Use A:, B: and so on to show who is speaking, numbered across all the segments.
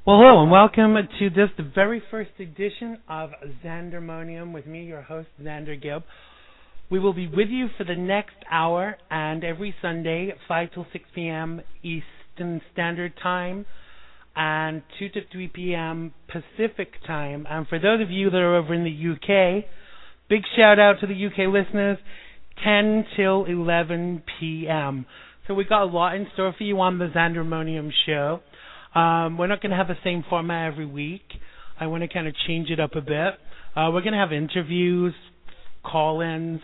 A: Well, hello, and welcome to this, the very first edition of Xandermonium with me, your host, Xander Gibb. We will be with you for the next hour and every Sunday, 5 till 6 p.m. Eastern Standard Time and 2 to 3 p.m. Pacific Time. And for those of you that are over in the UK, big shout out to the UK listeners, 10 till 11 p.m. So we got a lot in store for you on the Xandermonium show. We're not going to have the same format every week. I want to kind of change it up a bit. We're going to have interviews, call-ins,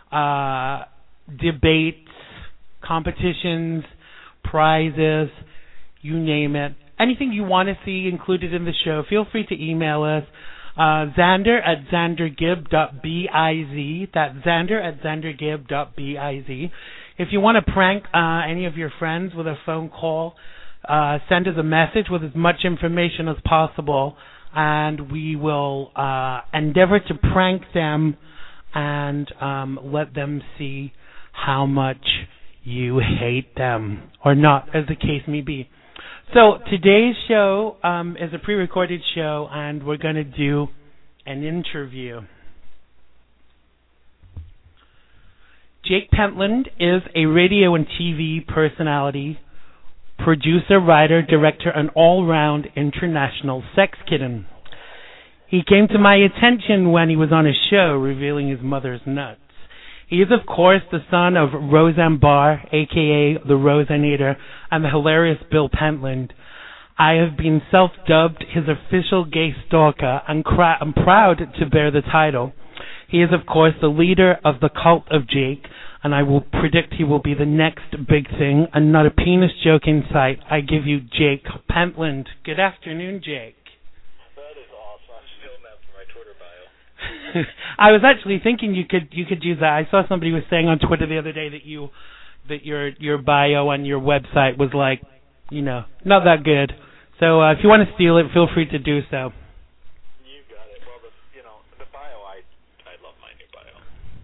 A: debates, competitions, prizes, you name it. Anything you want to see included in the show, feel free to email us. Xander at xandergibb.biz. That's Xander at xandergibb.biz. If you want to prank any of your friends with a phone call, send us a message with as much information as possible, and we will endeavor to prank them and let them see how much you hate them, or not, as the case may be. So today's show is a pre-recorded show, and we're going to do an interview. Jake Pentland is a radio and TV personality, producer, writer, director, and all-round international sex kitten. He came to my attention when he was on a show revealing his mother's nuts. He is, of course, the son of Roseanne Barr, a.k.a. the Roseannator, and the hilarious Bill Pentland. I have been self-dubbed his official gay stalker, and I'm proud to bear the title. He is, of course, the leader of the cult of Jake, and I will predict he will be the next big thing, and not a penis joke in sight. I give you Jake Pentland. Good afternoon, Jake.
B: That is awesome. I'm stealing that from my Twitter bio.
A: I was actually thinking you could use that. I saw somebody was saying on Twitter the other day that your bio on your website was like, not that good. So if you want to steal it, feel free to do so.
B: You got it. Well, the bio, I love my new bio.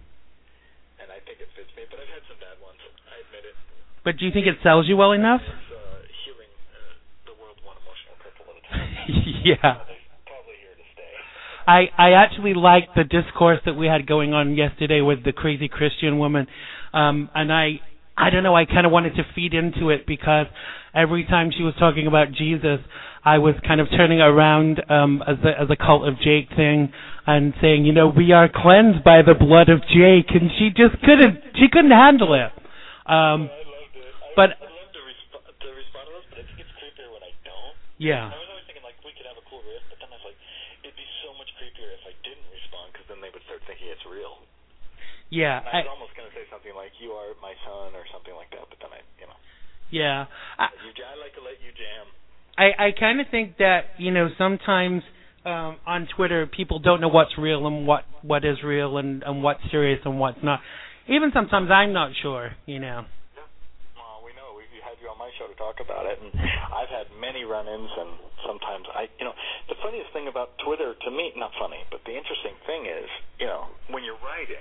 B: And I think it fits me, but I've had some bad ones. I admit it.
A: But do you think it sells you well enough?
B: It's healing the world one emotional cripple at a time.
A: Yeah.
B: They're probably here to stay.
A: I actually liked the discourse that we had going on yesterday with the crazy Christian woman. And I don't know, I kind of wanted to feed into it because every time she was talking about Jesus, I was kind of turning around as a cult of Jake thing and saying, we are cleansed by the blood of Jake, and she just couldn't handle it.
B: I loved it. I'd love to respond to this, but I think it's creepier when I don't.
A: Yeah.
B: I was always thinking, we could have a cool riff, but then I was like, it'd be so much creepier if I didn't respond, because then they would start thinking it's real.
A: Yeah.
B: I was almost going to say something like, you are my son, or something like that, but then
A: Yeah.
B: I like to let you jam.
A: I kind of think that, sometimes on Twitter people don't know what's real and what is real and what's serious and what's not. Even sometimes I'm not sure,
B: Yeah. Well, we know. We had you on my show to talk about it, and I've had many run-ins, and sometimes the funniest thing about Twitter, to me, not funny, but the interesting thing is, when you're writing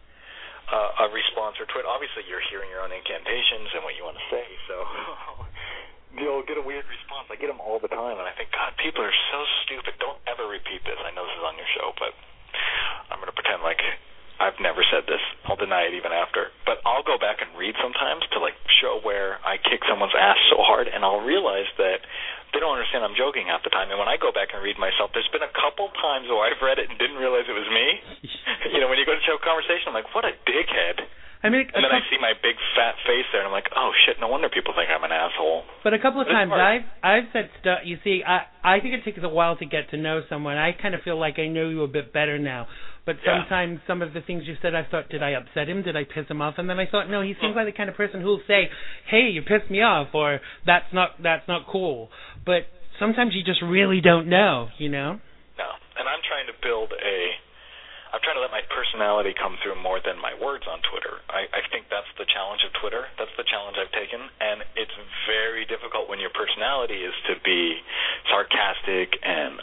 B: a response or tweet, obviously you're hearing your own incantations and what you want to say, so you'll get a weird response. I get them all the time, and I think, God, people are so stupid. Don't ever repeat this. I know this is on your show, but I'm going to pretend like I've never said this. I'll deny it even after. But I'll go back and read sometimes to show where I kick someone's ass so hard, and I'll realize that they don't understand I'm joking half the time. And when I go back and read myself, there's been a couple times where I've read it and didn't realize it was me. When you go to show conversation, I'm like, what a dickhead. And then I see my big fat face there, and I'm like, oh, shit, no wonder people think I'm an asshole.
A: But a couple of times I've said stuff, you see, I think it takes a while to get to know someone. I kind of feel like I know you a bit better now. But sometimes some of the things you said, I thought, did I upset him? Did I piss him off? And then I thought, no, he seems like the kind of person who'll say, hey, you pissed me off, or that's not cool. But sometimes you just really don't know, No,
B: and I'm trying to I'm trying to let my personality come through more than my words on Twitter. I think that's the challenge of Twitter. That's the challenge I've taken, and it's very difficult when your personality is to be sarcastic and,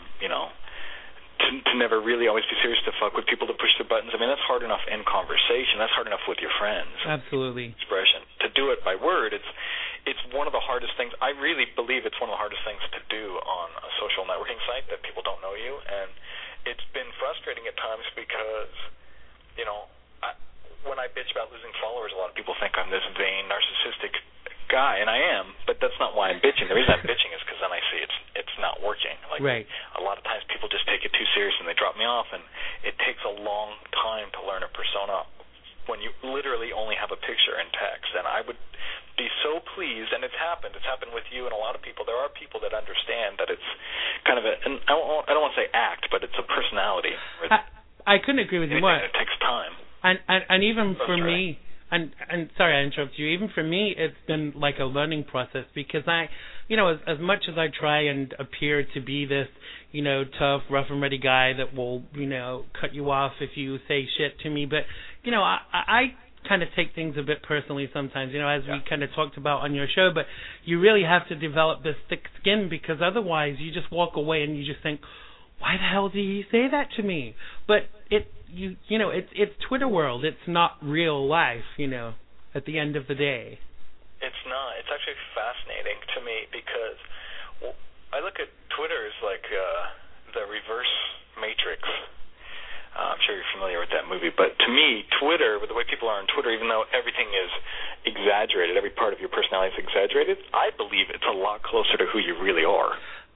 B: to never really always be serious, to fuck with people, to push their buttons. I mean, that's hard enough in conversation. That's hard enough with your friends.
A: Absolutely.
B: Expression. To do it by word, it's one of the hardest things. I really believe it's one of the hardest things to do on sometimes because, you know, when I bitch about losing followers, a lot of people think I'm this vain, narcissistic guy, and I am, but that's not why I'm bitching. The reason I'm bitching is because then I see it's not working. Like,
A: right.
B: A lot of times people just take it too serious and they drop me off, and it takes a long time to learn a persona when you literally only have a picture and text. And I would be so pleased, and it's happened with you and a lot of people. There are people that understand that it's kind of and I don't want to say act, but it's a personality.
A: I couldn't agree with you more.
B: It takes time.
A: And even for me, and sorry I interrupted you, even for me it's been like a learning process, because I, you know, as much as I try and appear to be this, you know, tough, rough and ready guy that will, you know, cut you off if you say shit to me, but, you know, I kind of take things a bit personally sometimes, you know, as we kind of talked about on your show, but you really have to develop this thick skin, because otherwise you just walk away and you just think, why the hell did he say that to me? But you know, it's Twitter world. It's not real life, you know, at the end of the day.
B: It's not. It's actually fascinating to me because I look at Twitter as like the reverse Matrix. I'm sure you're familiar with that movie, but to me, Twitter, with the way people are on Twitter, even though everything is exaggerated, every part of your personality is exaggerated, I believe it's a lot closer to who you really are.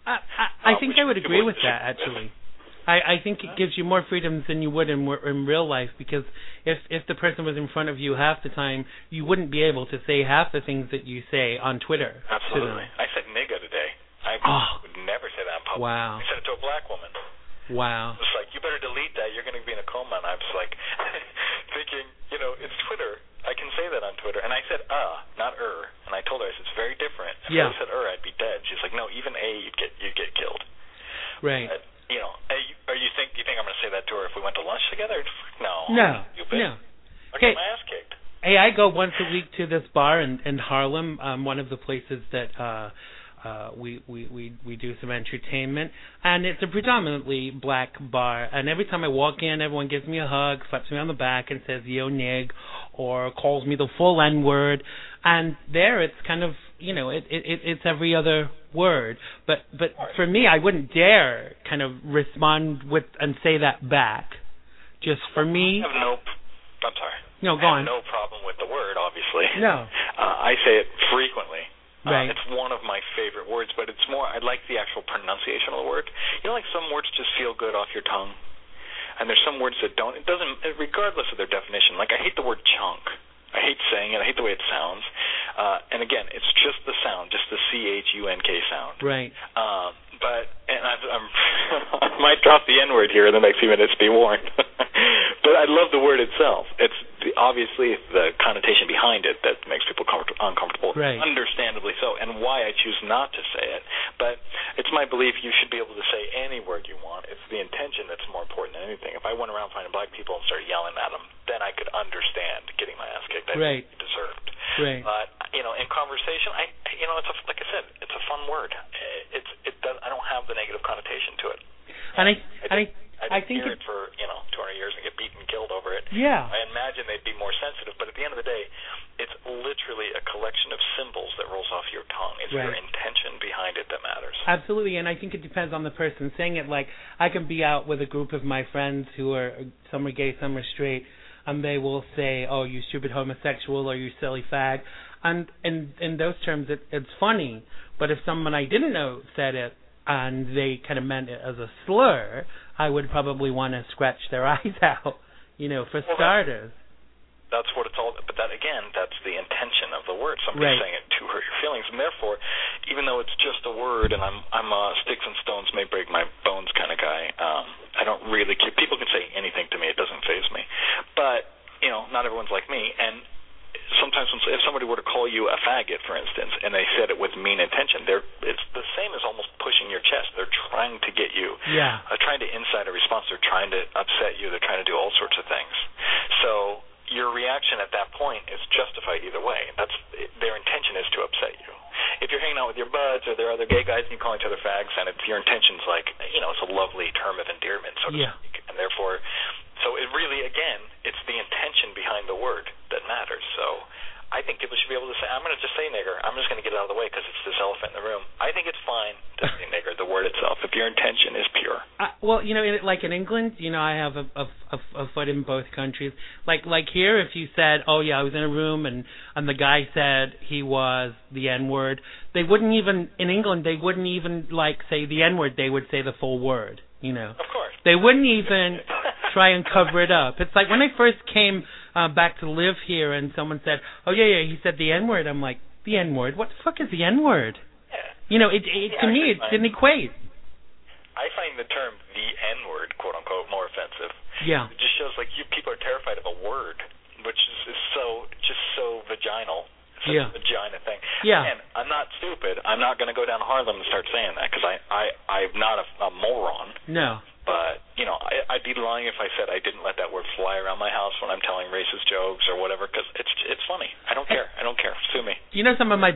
A: I think I would agree with that, actually. I think it gives you more freedoms than you would in real life, because if the person was in front of you half the time, you wouldn't be able to say half the things that you say on Twitter.
B: Absolutely. I said nigga today. I would never say that in public.
A: Wow.
B: I said it to a black woman.
A: Wow.
B: It was like, you better delete that. You're going to be in a coma. And I was like, thinking, you know, it's Twitter. I can say that on Twitter. And I said, not And I told her, I said, it's very different. If I said I'd be dead. She's like, no, even you'd get killed.
A: Right.
B: You know, you think I'm going to say that to her if we went to lunch together? No.
A: No.
B: I'd get my ass kicked.
A: Hey, I go once a week to this bar in Harlem, one of the places that we do some entertainment, and it's a predominantly black bar, and every time I walk in, everyone gives me a hug, slaps me on the back and says yo nig, or calls me the full N-word, and there it's kind of, you know, it's every other word, but for me, I wouldn't dare kind of respond with and say that back. Just for me,
B: I'm sorry.
A: No, go on.
B: I have no problem with the word, obviously.
A: No.
B: I say it frequently.
A: Right.
B: It's one of my favorite words, but it's more, I like the actual pronunciation of the word. You know, like some words just feel good off your tongue, and there's some words that don't. It doesn't, regardless of their definition. Like, I hate the word chunk. I hate saying it. I hate the way it sounds. And again, it's just the sound, just the C-H-U-N-K sound.
A: Right.
B: I might drop the N-word here in the next few minutes, be warned. But I love the word itself. It's obviously the connotation behind it that makes people uncomfortable,
A: right.
B: Understandably so, and why I choose not to say it. But it's my belief you should be able to say any word you want. It's the intention that's more important than anything. If I went around finding black people and started yelling at them, then I could understand getting my ass kicked. I
A: right.
B: deserved.
A: Right.
B: But in conversation, it's like I said, it's a fun word. I don't have the negative connotation to it.
A: And
B: I think hear it for 200 years and get beaten and killed over it.
A: Yeah.
B: I imagine they'd be more sensitive, but at the end of the day, it's literally a collection of symbols that rolls off your tongue. It's your intention behind it that matters.
A: Absolutely, and I think it depends on the person saying it. Like, I can be out with a group of my friends who are, some are gay, some are straight, and they will say, oh, you stupid homosexual, or you silly fag. And in those terms, it's funny. But if someone I didn't know said it, and they kind of meant it as a slur, I would probably want to scratch their eyes out, for starters.
B: That's what it's all. But that again, that's the intention of the word. Somebody's saying it to hurt your feelings, and therefore, even though it's just a word, and I'm a sticks and stones may break my bones kind of guy. I don't really care. People can say anything to me; it doesn't faze me. But not everyone's like me, and sometimes if somebody were to call you a faggot, for instance, and they said it with mean intention, it's the same as almost pushing your chest. They're trying to get you, trying to incite a response. They're trying to upset you. They're trying to do all sorts of things. So your reaction at that point is justified either way. Their intention is to upset you. If you're hanging out with your buds or there are other gay guys and you call each other fags, and if your intention's like, it's a lovely term of endearment, so to speak, and therefore, so it really, again, it's the intention behind the word that matters. So I think people should be able to say, I'm going to just say nigger. I'm just going to get it out of the way because it's this elephant in the room. I think it's fine to say nigger, the word itself. If your intention is pure.
A: Well, like in England, I have a foot in both countries. Like here, if you said, "Oh yeah, I was in a room and the guy said he was the N-word," they wouldn't even in England. They wouldn't even like say the N-word. They would say the full word.
B: Of course.
A: They wouldn't even try and cover it up. It's like when I first came back to live here, and someone said, "Oh yeah, he said the N-word." I'm like, "The N-word? What the fuck is the N-word?"
B: Yeah.
A: To me, it didn't equate.
B: I find the term "the N-word," quote unquote, more offensive.
A: Yeah.
B: It just shows like people are terrified of a word, which is so vaginal. It's a vagina thing.
A: Yeah.
B: And I'm not stupid. I'm not going to go down to Harlem and start saying that because I'm not a moron.
A: No.
B: But, I'd be lying if I said I didn't let that word fly around my house when I'm telling racist jokes or whatever, because it's funny. I don't care. Sue me.
A: Some of my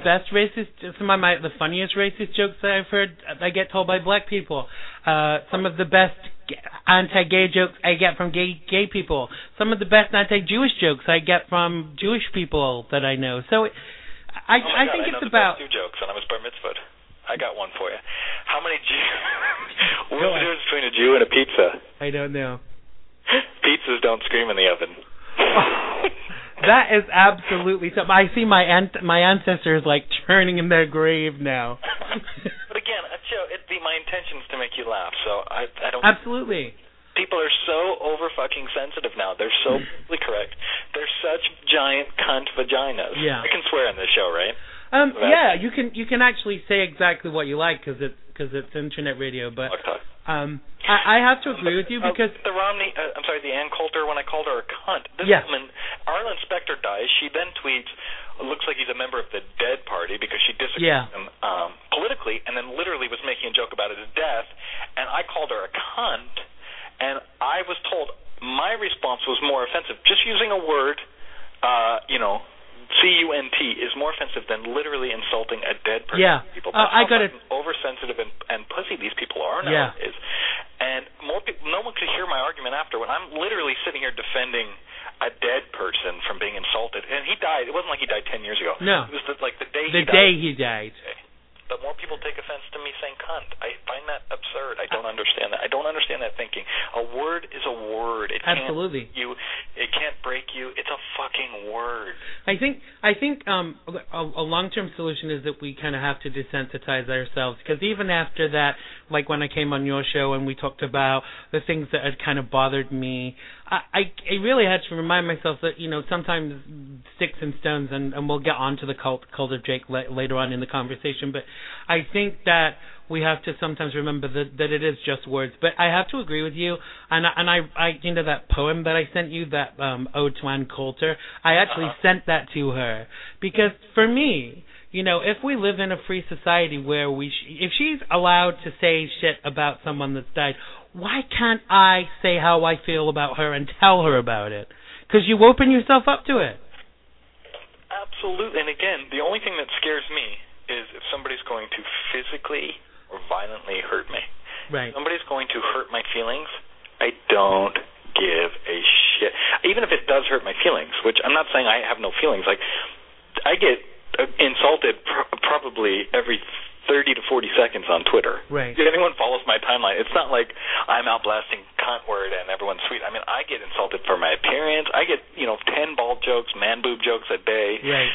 A: the funniest racist jokes that I've heard, I get told by black people. Some of the best anti-gay jokes I get from gay people. Some of the best anti-Jewish jokes I get from Jewish people that I know. So I think it's about...
B: I know the best 2 jokes, and I was bar mitzvahed. I got one for you. How many Jews... What's the difference between a Jew and a pizza?
A: I don't know.
B: Pizzas don't scream in the oven.
A: That is absolutely something. I see my ancestors like churning in their grave now.
B: But again, Joe, my intention is to make you laugh, so I don't...
A: Absolutely.
B: People are so over-fucking sensitive now. They're so politically correct. They're such giant cunt vaginas.
A: Yeah.
B: I can swear on this show, right?
A: Yeah, you can actually say exactly what you like because it's internet radio. But I have to agree with you because
B: the Romney, the Ann Coulter, when I called her a cunt. This woman, Arlen Specter dies. She then tweets, "Looks like he's a member of the Dead Party," because she disagreed with him politically, and then literally was making a joke about his death. And I called her a cunt, and I was told my response was more offensive. Just using a word, CUNT is more offensive than literally insulting a dead person.
A: Yeah.
B: People. That's
A: I got it.
B: Oversensitive and pussy these people are nowadays. And more people, no one could hear my argument after when I'm literally sitting here defending a dead person from being insulted. And he died. It wasn't like he died 10 years ago.
A: No.
B: It was the day
A: he died.
B: But more people take offense to me saying cunt. I find that absurd. I don't understand that. I don't understand that thinking. A word is a word. It
A: Absolutely.
B: It can't break you. It's a fucking word.
A: I think a long-term solution is that we kind of have to desensitize ourselves, because even after that, like when I came on your show and we talked about the things that had kind of bothered me, I really had to remind myself that, sometimes sticks and stones, and we'll get on to the cult of Jake later on in the conversation, but I think that we have to sometimes remember that it is just words. But I have to agree with you, and I that poem that I sent you, that ode to Ann Coulter, I actually sent that to her, because for me, if we live in a free society where if she's allowed to say shit about someone that's died, why can't I say how I feel about her and tell her about it? Because you open yourself up to it.
B: Absolutely. And again, the only thing that scares me is if somebody's going to physically or violently hurt me.
A: Right.
B: If somebody's going to hurt my feelings, I don't give a shit. Even if it does hurt my feelings, which I'm not saying I have no feelings. Like, I get insulted probably every 30 to 40 seconds on Twitter.
A: Right.
B: If anyone follows my timeline, it's not like I'm out blasting cunt word and everyone's sweet. I mean, I get insulted for my appearance. I get 10 bald jokes, man boob jokes a day.
A: Right.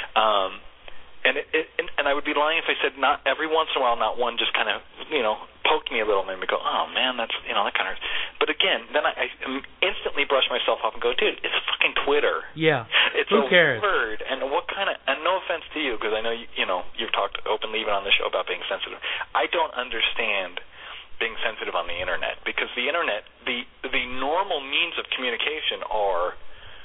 B: And I would be lying if I said not every once in a while, not one just kind of poked me a little and made me go, oh man, that's that kind of hurts. But again, then I instantly brush myself off and go, dude, it's fucking Twitter.
A: Yeah.
B: It's
A: Who cares?
B: word. And what kind of, and no offense to you, because I know you've talked openly even on the show about being sensitive. I don't understand being sensitive on the internet, because the internet, the normal means of communication are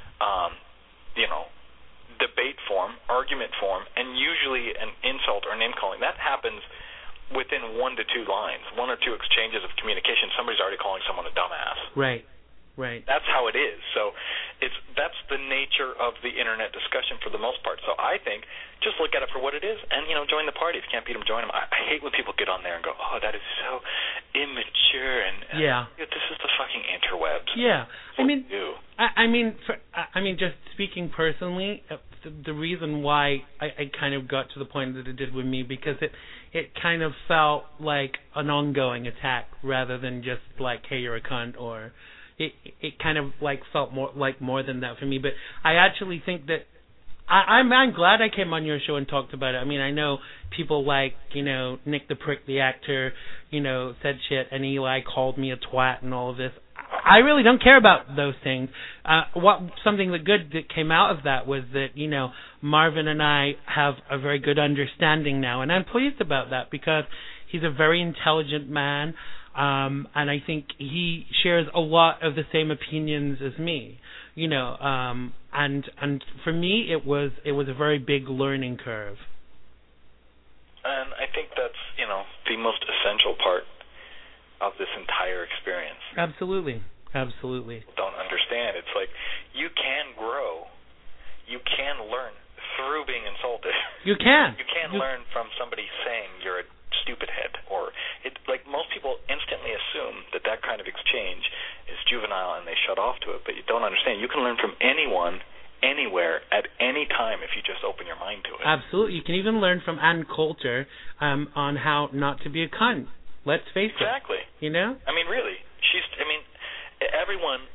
B: debate form, argument form, and usually an insult or name calling. That happens within 1 to 2 lines, 1 or 2 exchanges of communication. Somebody's already calling someone a dumbass.
A: Right.
B: That's how it is. So that's the nature of the internet discussion for the most part. So I think just look at it for what it is, and join the party. If you can't beat them, join them. I hate when people get on there and go, oh, that is so immature, and this is the fucking interwebs.
A: Yeah. I mean, just speaking personally, the reason why I kind of got to the point that it did with me, because it kind of felt like an ongoing attack rather than just like, hey, you're a cunt, or it kind of like felt more than that for me. But I actually think that I'm glad I came on your show and talked about it. I mean, I know people like, Nick the Prick, the actor, said shit, and Eli called me a twat and all of this. I really don't care about those things. Something good that came out of that was that, Marvin and I have a very good understanding now, and I'm pleased about that because he's a very intelligent man, and I think he shares a lot of the same opinions as me. And for me, it was a very big learning curve.
B: And I think that's, the most essential part of this entire experience.
A: Absolutely.
B: Don't understand. It's like you can grow, you can learn through being insulted.
A: You can.
B: You can learn from somebody saying you're a stupid head, or like most people instantly assume that kind of exchange is juvenile and they shut off to it, but you don't understand. You can learn from anyone, anywhere, at any time if you just open your mind to it.
A: Absolutely. You can even learn from Ann Coulter on how not to be a cunt. Let's face it.
B: Exactly. I mean, really. Everyone,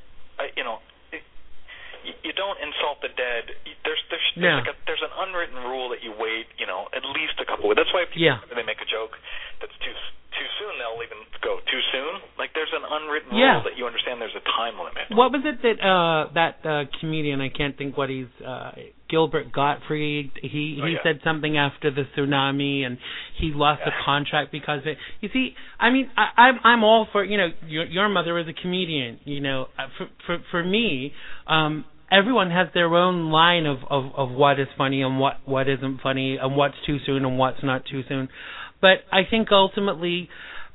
B: you don't insult the dead. There's an unwritten rule that you wait, at least a couple of. That's why people, when they make a joke that's too soon, they'll even go too soon. Like there's an unwritten rule that you understand. There's a time limit.
A: What was it that comedian? I can't think what he's. Gilbert Gottfried. He said something after the tsunami, and he lost a contract because of it. You see, I mean, I'm all for your mother is a comedian. For me, everyone has their own line of what is funny and what isn't funny, and what's too soon and what's not too soon. But I think ultimately,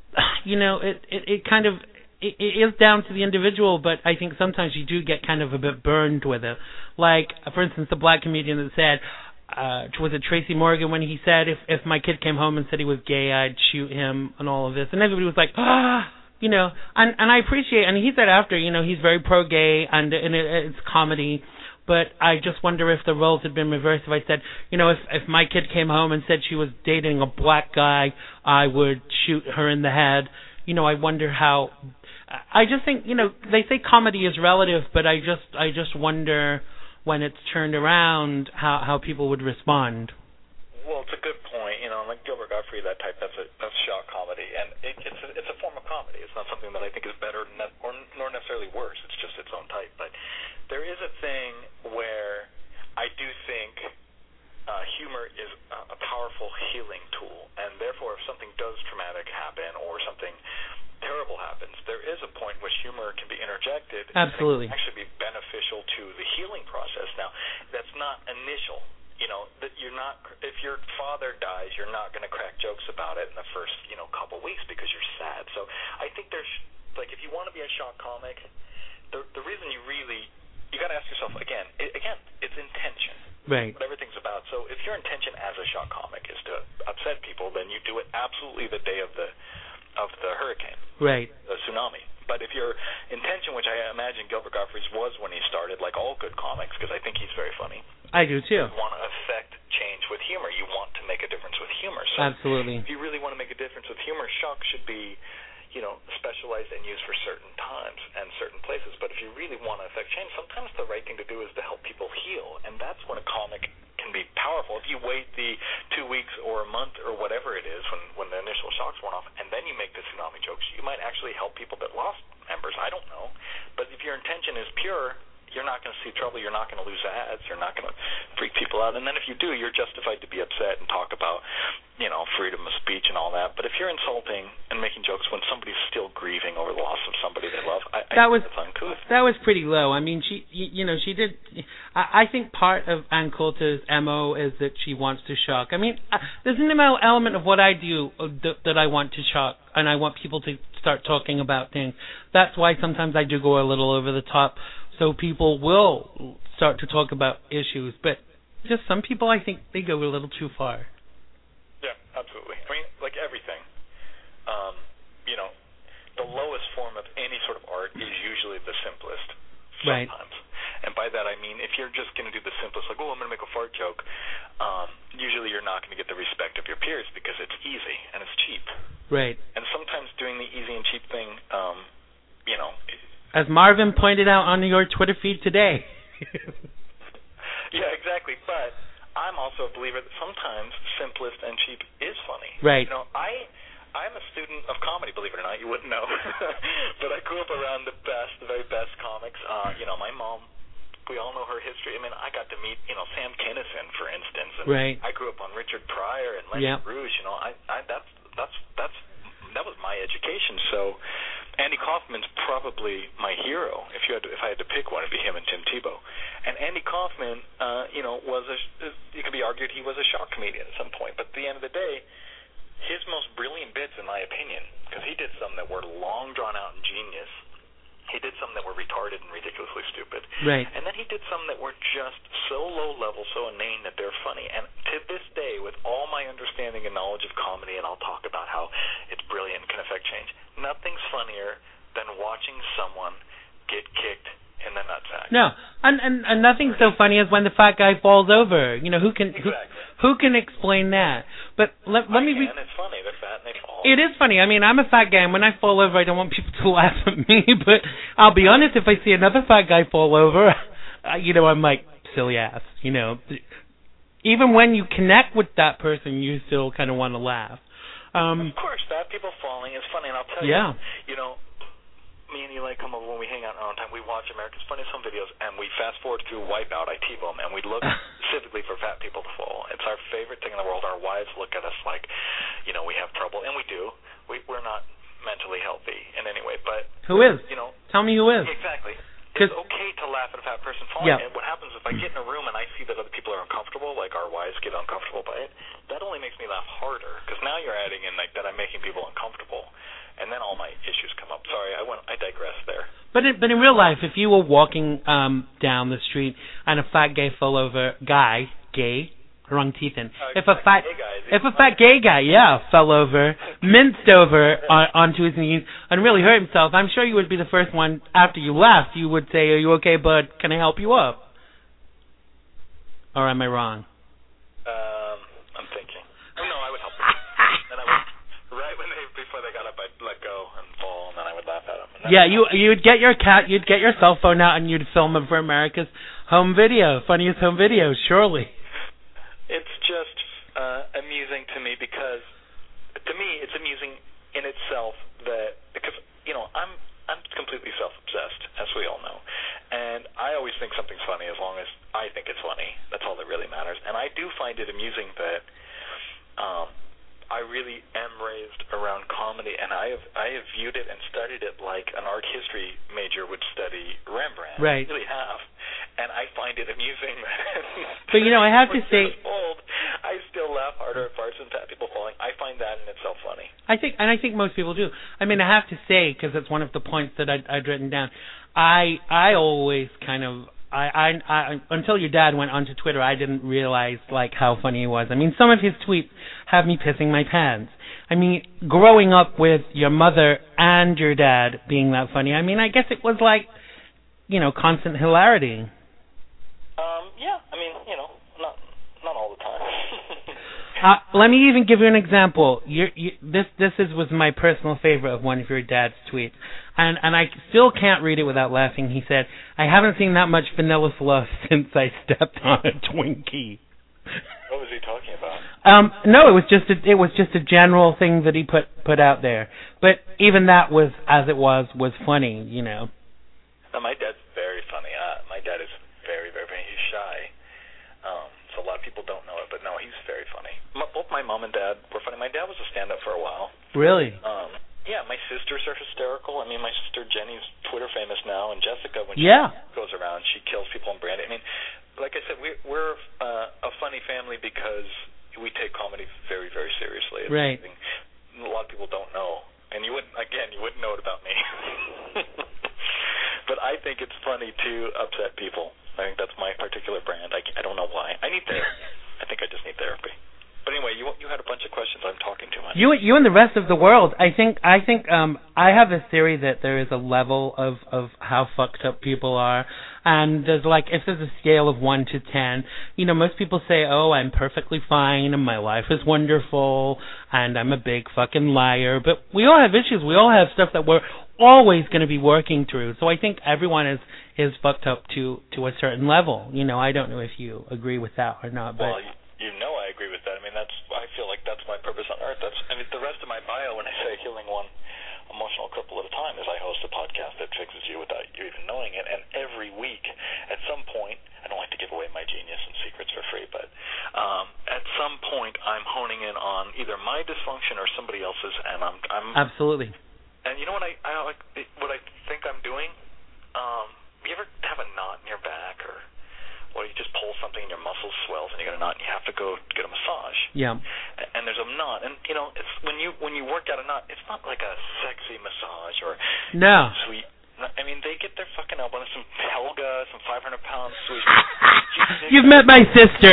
A: it kind of. It is down to the individual, but I think sometimes you do get kind of a bit burned with it. Like, for instance, the black comedian that said, was it Tracy Morgan, when he said, if my kid came home and said he was gay, I'd shoot him, and all of this. And everybody was like, and I appreciate, and he said after, he's very pro-gay, and it's comedy. But I just wonder if the roles had been reversed. If I said, if my kid came home and said she was dating a black guy, I would shoot her in the head. I wonder how. I just think, they say comedy is relative, but I just wonder when it's turned around how people would respond.
B: Well, it's a good point. Like Gilbert Gottfried, that's shock comedy, and it's a form of comedy. It's not something that I think is better nor necessarily worse. It's just its own type. But there is a thing where I do think humor is a powerful healing tool, and therefore, if something does traumatic happen or something terrible happens, there is a point which humor can be interjected.
A: Absolutely.
B: And actually be beneficial to the healing process. Now, that's not initial. That you're not. If your father dies, you're not going to crack jokes about it in the first, couple weeks because you're sad. So I think there's if you want to be a shock comic, the reason you got to ask yourself again, it's intention.
A: Right.
B: What everything's about. So if your intention as a shock comic is to upset people, then you do it absolutely the day of the hurricane,
A: right,
B: the tsunami. But if your intention, which I imagine Gilbert Gottfried's was when he started, like all good comics, because I think he's very funny.
A: I do too.
B: You want to affect change with humor. You want to make a difference with humor. So
A: absolutely.
B: If you really want to make a difference with humor, shock should be, specialized and used for certain times and certain places. But if you really want to affect change, sometimes the right thing to do is to help people heal, and that's when a comic can be powerful. If you wait the 2 weeks or a month or whatever it is when the initial shocks worn off, and then you make the tsunami jokes, you might actually help people that lost members. I don't know. But if your intention is pure, you're not going to see trouble. You're not going to lose ads. You're not going to freak people out. And then if you do, you're justified to be upset and talk about, freedom of speech and all that. But if you're insulting and making jokes when somebody's still grieving over the loss of somebody they love, I think that's uncouth.
A: That was pretty low. I mean, she did. I think part of Ann Coulter's MO is that she wants to shock. I mean, there's an element of what I do that I want to shock, and I want people to start talking about things. That's why sometimes I do go a little over the top, so people will start to talk about issues. But just some people, I think they go a little too far.
B: Yeah, absolutely. I mean, like everything, the lowest form of any sort of art is usually the simplest sometimes. Right. And by by that I mean if you're just going to do the simplest, like, oh, I'm going to make a fart joke, usually you're not going to get the respect of your peers because it's easy and it's cheap.
A: Right.
B: And sometimes doing the easy and cheap thing,
A: as Marvin pointed out on your Twitter feed today.
B: Yeah, exactly. But I'm also a believer that sometimes simplest and cheap is funny.
A: Right.
B: I'm a student of comedy, believe it or not. You wouldn't know. But I grew up around the very best comics. My mom, we all know her history. I mean, I got to meet, Sam Kinison, for instance. And
A: right.
B: I grew up on Richard Pryor and Lenny Bruce. That was my education. So Andy Kaufman's probably my hero. If I had to pick one, it'd be him and Tim Tebow. And Andy Kaufman, it could be argued he was a shock comedian at some point. But at the end of the day, his most brilliant bits, in my opinion, because he did some that were long drawn out and genius. He did some that were retarded and ridiculously stupid.
A: Right.
B: And then he did some that were just so low level, so inane that they're funny. And to this day, with all my understanding and knowledge of comedy, and I'll talk about how it's brilliant and can affect change, nothing's funnier than watching someone get kicked in the nutsack.
A: No, and nothing's so funny as when the fat guy falls over. Who can explain that? But let me.
B: It's funny. They're fat and they fall.
A: It is funny. I mean, I'm a fat guy, and when I fall over, I don't want people to laugh at me. But I'll be honest, if I see another fat guy fall over, I'm like, silly ass. Even when you connect with that person, you still kind of want to laugh.
B: Of course, fat people falling is funny, and I'll tell you, me and Eli come over when we hang out in our own time. We watch America's Funniest Home Videos, and we fast forward through Wipeout. I TiVo them, and we look specifically for fat people to fall. It's our favorite thing in the world. Our wives look at us like, we have trouble, and we do. We're not mentally healthy in any way, but
A: who is? Tell me who is.
B: Exactly. It's okay to laugh at a fat person falling.
A: Yeah.
B: And what happens if I get in a room and I see that other people are uncomfortable, like our wives get uncomfortable by it, that only makes me laugh harder, because now you're adding in that I'm making people uncomfortable. And then all my issues come up. Sorry, I digress there. But
A: in real life, if you were walking down the street and a fat gay fell over, wrong teeth in. If a fat gay guy, fell over, minced over onto his knees and really hurt himself, I'm sure you would be the first one after you left. You would say, "Are you okay, bud? Can I help you up?" Or am I wrong?
B: I'm thinking. Oh, no, I would help them. And I would. Right before they got up, I'd let go and fall, and then I would laugh at them.
A: You'd get your cell phone out, and you'd film them for America's Funniest Home Video, surely.
B: It's just amusing to me because, to me, it's amusing in itself because I'm completely self-obsessed, as we all know, and I always think something's funny as long as I think it's funny. That's all that really matters, and I do find it amusing that. I really am raised around comedy, and I have viewed it and studied it like an art history major would study Rembrandt.
A: Right.
B: I really have, and I find it amusing.
A: But I have to say,
B: I still laugh harder at farts and fat people falling. I find that in itself funny.
A: I think most people do. I mean, I have to say, because it's one of the points that I'd written down. I always kind of. I until your dad went onto Twitter, I didn't realize how funny he was. I mean, some of his tweets have me pissing my pants. I mean, growing up with your mother and your dad being that funny, I mean, I guess it was constant hilarity.
B: Yeah, I mean, not all the time.
A: Let me even give you an example. This was my personal favorite of one of your dad's tweets, and I still can't read it without laughing. He said, "I haven't seen that much vanilla fluff since I stepped on a Twinkie."
B: What was he talking about?
A: No, it was just a general thing that he put out there. But even that was, as it was funny,
B: No, my dad's very funny. My dad is very, very funny. He's shy. So a lot of people don't know it, but no, he's very funny. Both my mom and dad were funny. My dad was a stand-up for a while.
A: Really?
B: Yeah, my sisters are hysterical. I mean, my sister Jenny's Twitter famous now, and Jessica, when she goes around, she kills people in branding. I mean, like I said, we're a funny family because we take comedy very, very seriously. It's
A: right.
B: A lot of people don't know, and you wouldn't know it about me. But I think it's funny to upset people. I think that's my particular brand. I don't know why. I need therapy. I think I just need therapy. But anyway, you had a bunch of questions. I'm talking too much. much.
A: You and the rest of the world. I think I have a theory that there is a level of how fucked up people are, and there's if there's a scale of 1 to 10, most people say, oh, I'm perfectly fine and my life is wonderful and I'm a big fucking liar, but we all have issues. We all have stuff that we're always going to be working through. So I think everyone is fucked up to a certain level. I don't know if you agree with that or not, but.
B: Well, I agree with that. I mean, I feel like that's my purpose on earth. The rest of my bio when I say healing one emotional cripple at a time is I host a podcast that fixes you without you even knowing it. And every week, at some point, I don't like to give away my genius and secrets for free, but at some point, I'm honing in on either my dysfunction or somebody else's, and I'm
A: absolutely.
B: And you know what what I think I'm doing? You ever have a knot in your back or you just pull something and your muscles swells and you got a knot and you have to go get a massage.
A: Yeah.
B: And there's a knot, and it's when you work out a knot, it's not like a sexy massage or
A: no
B: sweet. I mean, they get their fucking elbow and some Helga, some 500-pound sweet.
A: You've met my sister.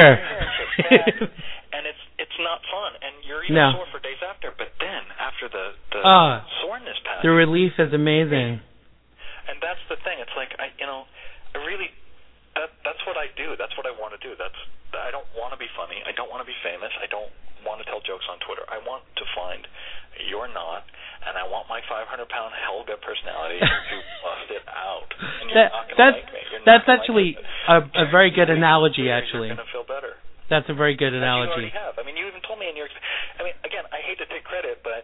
B: And it's not fun, and you're even sore for days after. But then after the soreness passes,
A: the relief is amazing.
B: And that's the thing. It's like I really. That's what I do. That's what I want to do. I don't want to be funny. I don't want to be famous. I don't want to tell jokes on Twitter. I want to find your knot, and I want my 500-pound Helga personality to bust it out. And you're not going to like me.
A: That's actually a very good analogy, actually.
B: You're going to feel better.
A: That's a very good analogy.
B: You already have. I mean, you even told me in your experience. I mean, again, I hate to take credit, but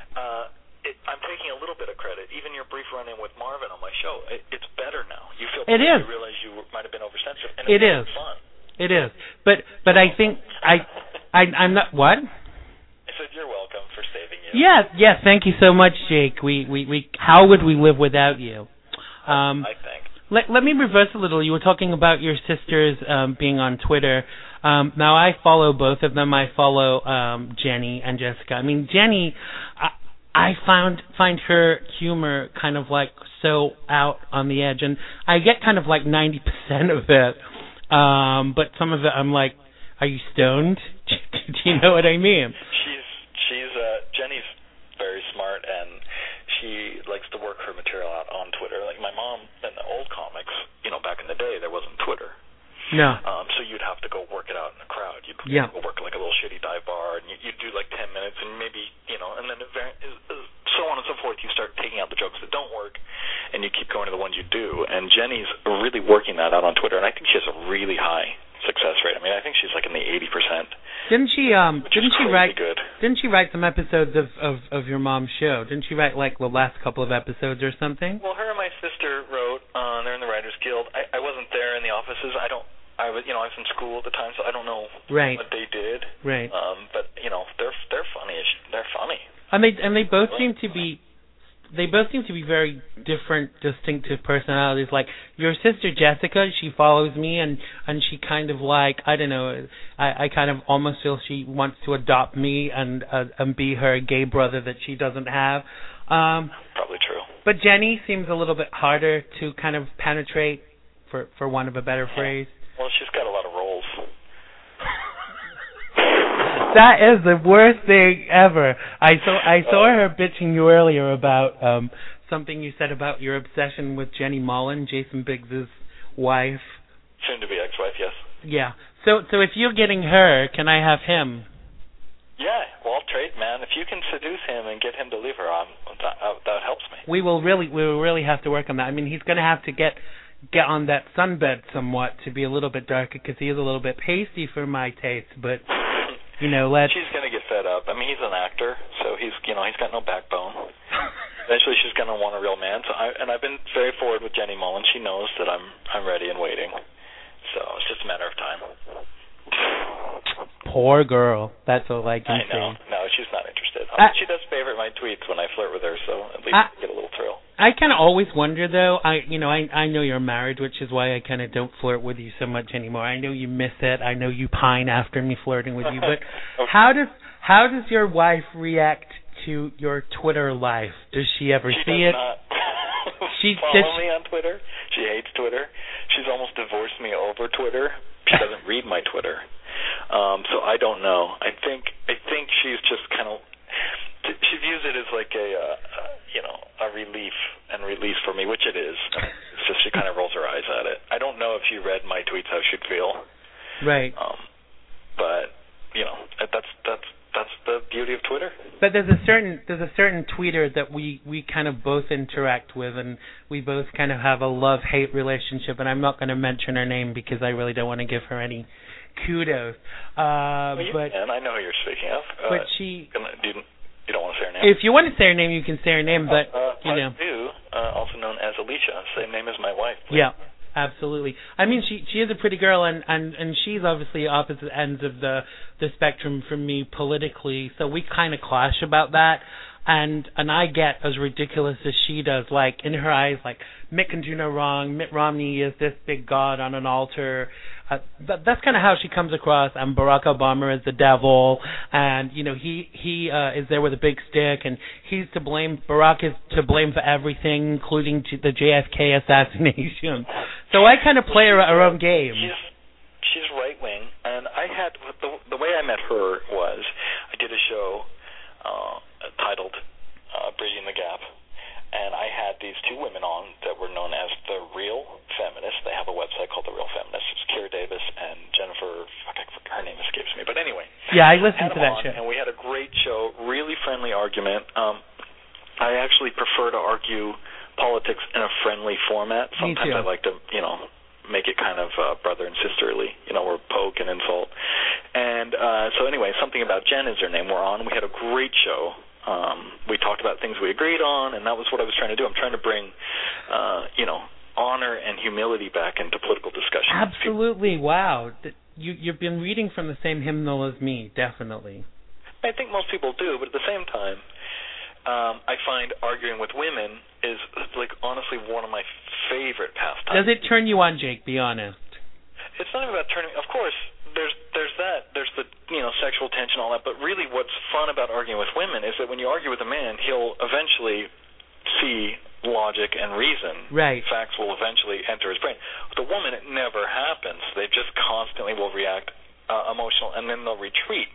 B: I'm taking a little bit of credit. Even your brief run-in with Marvin on my show, it's better now. You feel better. You realize you might have been oversensitive, and it's fun.
A: It is. But I think I'm not what?
B: I said you're welcome for saving you.
A: Yes. Thank you so much, Jake. We how would we live without you?
B: I think.
A: Let me reverse a little. You were talking about your sisters being on Twitter. Now I follow both of them. I follow Jenny and Jessica. I mean, Jenny, I find her humor kind of so out on the edge, and I get kind of 90% of it. But some of it I'm like, are you stoned? Do you know what I mean?
B: She's Jenny's very smart, and she likes to work her material out on Twitter. Like my mom in the old comics, back in the day, there wasn't Twitter.
A: No.
B: So you'd have to go work it out in the crowd. You'd go work a little shitty dive bar, and you'd do 10 minutes, and maybe, and then so on and so forth. You start taking out the jokes that don't work, and you keep going to the ones you do. And Jenny's really working that out on Twitter, and I think she has a really high success rate. I mean, I think she's in the 80%. Didn't she
A: write some episodes of your mom's show? Didn't she write the last couple of episodes or something?
B: Well, her and my sister wrote. They're in the Writers Guild. I wasn't there in the offices. I was in school at the time, so I don't know what they did.
A: Right.
B: But they're funny. They're funny.
A: And they both seem to be. They both seem to be very different, distinctive personalities. Like your sister Jessica, she follows me, and she kind of I don't know. I kind of almost feel she wants to adopt me and be her gay brother that she doesn't have.
B: Probably true.
A: But Jenny seems a little bit harder to kind of penetrate, for want of a better phrase.
B: Well, she's got a lot of roles.
A: That is the worst thing ever. I saw her bitching you earlier about something you said about your obsession with Jenny Mullen, Jason Biggs' wife.
B: Soon to be ex-wife, yes.
A: Yeah. So if you're getting her, can I have him?
B: Yeah, well, I'll trade, man. If you can seduce him and get him to leave her, that helps me.
A: We will really have to work on that. I mean, he's going to have to get on that sunbed somewhat to be a little bit darker because he is a little bit pasty for my taste, but.
B: She's gonna get fed up. I mean, he's an actor, so he's got no backbone. Eventually, she's gonna want a real man. So I've been very forward with Jenny Mullen. She knows that I'm ready and waiting. So it's just a matter of time.
A: Poor girl. That's all I can say.
B: I know. No, she's not interested. She does favorite my tweets when I flirt with her, so at least I get a little thrill.
A: I kind of always wonder, though. I know you're married, which is why I kind of don't flirt with you so much anymore. I know you miss it. I know you pine after me flirting with you. But
B: okay.
A: How does your wife react to your Twitter life? Does she ever see it?
B: She does not follow me on Twitter. She hates Twitter. She's almost divorced me over Twitter. She doesn't read my Twitter. So I don't know. I think she's just kind of. she views it as like a relief and release for me, which it is. It's just she kind of rolls her eyes at it. I don't know if she read my tweets how she'd feel.
A: Right.
B: But that's the beauty of Twitter.
A: But there's a certain tweeter that we kind of both interact with, and we both kind of have a love-hate relationship. And I'm not going to mention her name because I really don't want to give her any kudos.
B: But I know who you're speaking of.
A: But she.
B: You don't want to say her name?
A: If you want to say her name, you can say her name. But
B: I do. Also known as Alicia, same name as my wife. Please.
A: Yeah. Absolutely. I mean, she is a pretty girl, and she's obviously opposite ends of the spectrum from me politically, so we kind of clash about that. And I get as ridiculous as she does. Like, in her eyes, like, Mitt can do no wrong. Mitt Romney is this big god on an altar. That's kind of how she comes across. And Barack Obama is the devil. And, he is there with a big stick. And he's to blame. Barack is to blame for everything, including the JFK assassination. So I kind of play her own game.
B: She's right-wing. And I had, the way I met her was, I did a show titled Bridging the Gap, and I had these two women on that were known as The Real Feminists. They have a website called The Real Feminists. It's Kira Davis and Jennifer, her name escapes me, but anyway.
A: Yeah, I listened to that show.
B: And we had a great show, really friendly argument. I actually prefer to argue politics in a friendly format. Sometimes I like to, make it kind of brother and sisterly, or poke and insult. And so anyway, Something About Jen is her name. We're on. We had a great show. We talked about things we agreed on, and that was what I was trying to do. I'm trying to bring, honor and humility back into political discussion.
A: Absolutely. Wow. You've been reading from the same hymnal as me, definitely.
B: I think most people do, but at the same time, I find arguing with women is, honestly one of my favorite pastimes.
A: Does it turn you on, Jake? Be honest.
B: It's not even about turning. Of course, there's that. There's the sexual tension, all that. But really, what's fun about arguing with women is that when you argue with a man, he'll eventually see logic and reason.
A: Right.
B: Facts will eventually enter his brain. With a woman, it never happens. They just constantly will react emotional, and then they'll retreat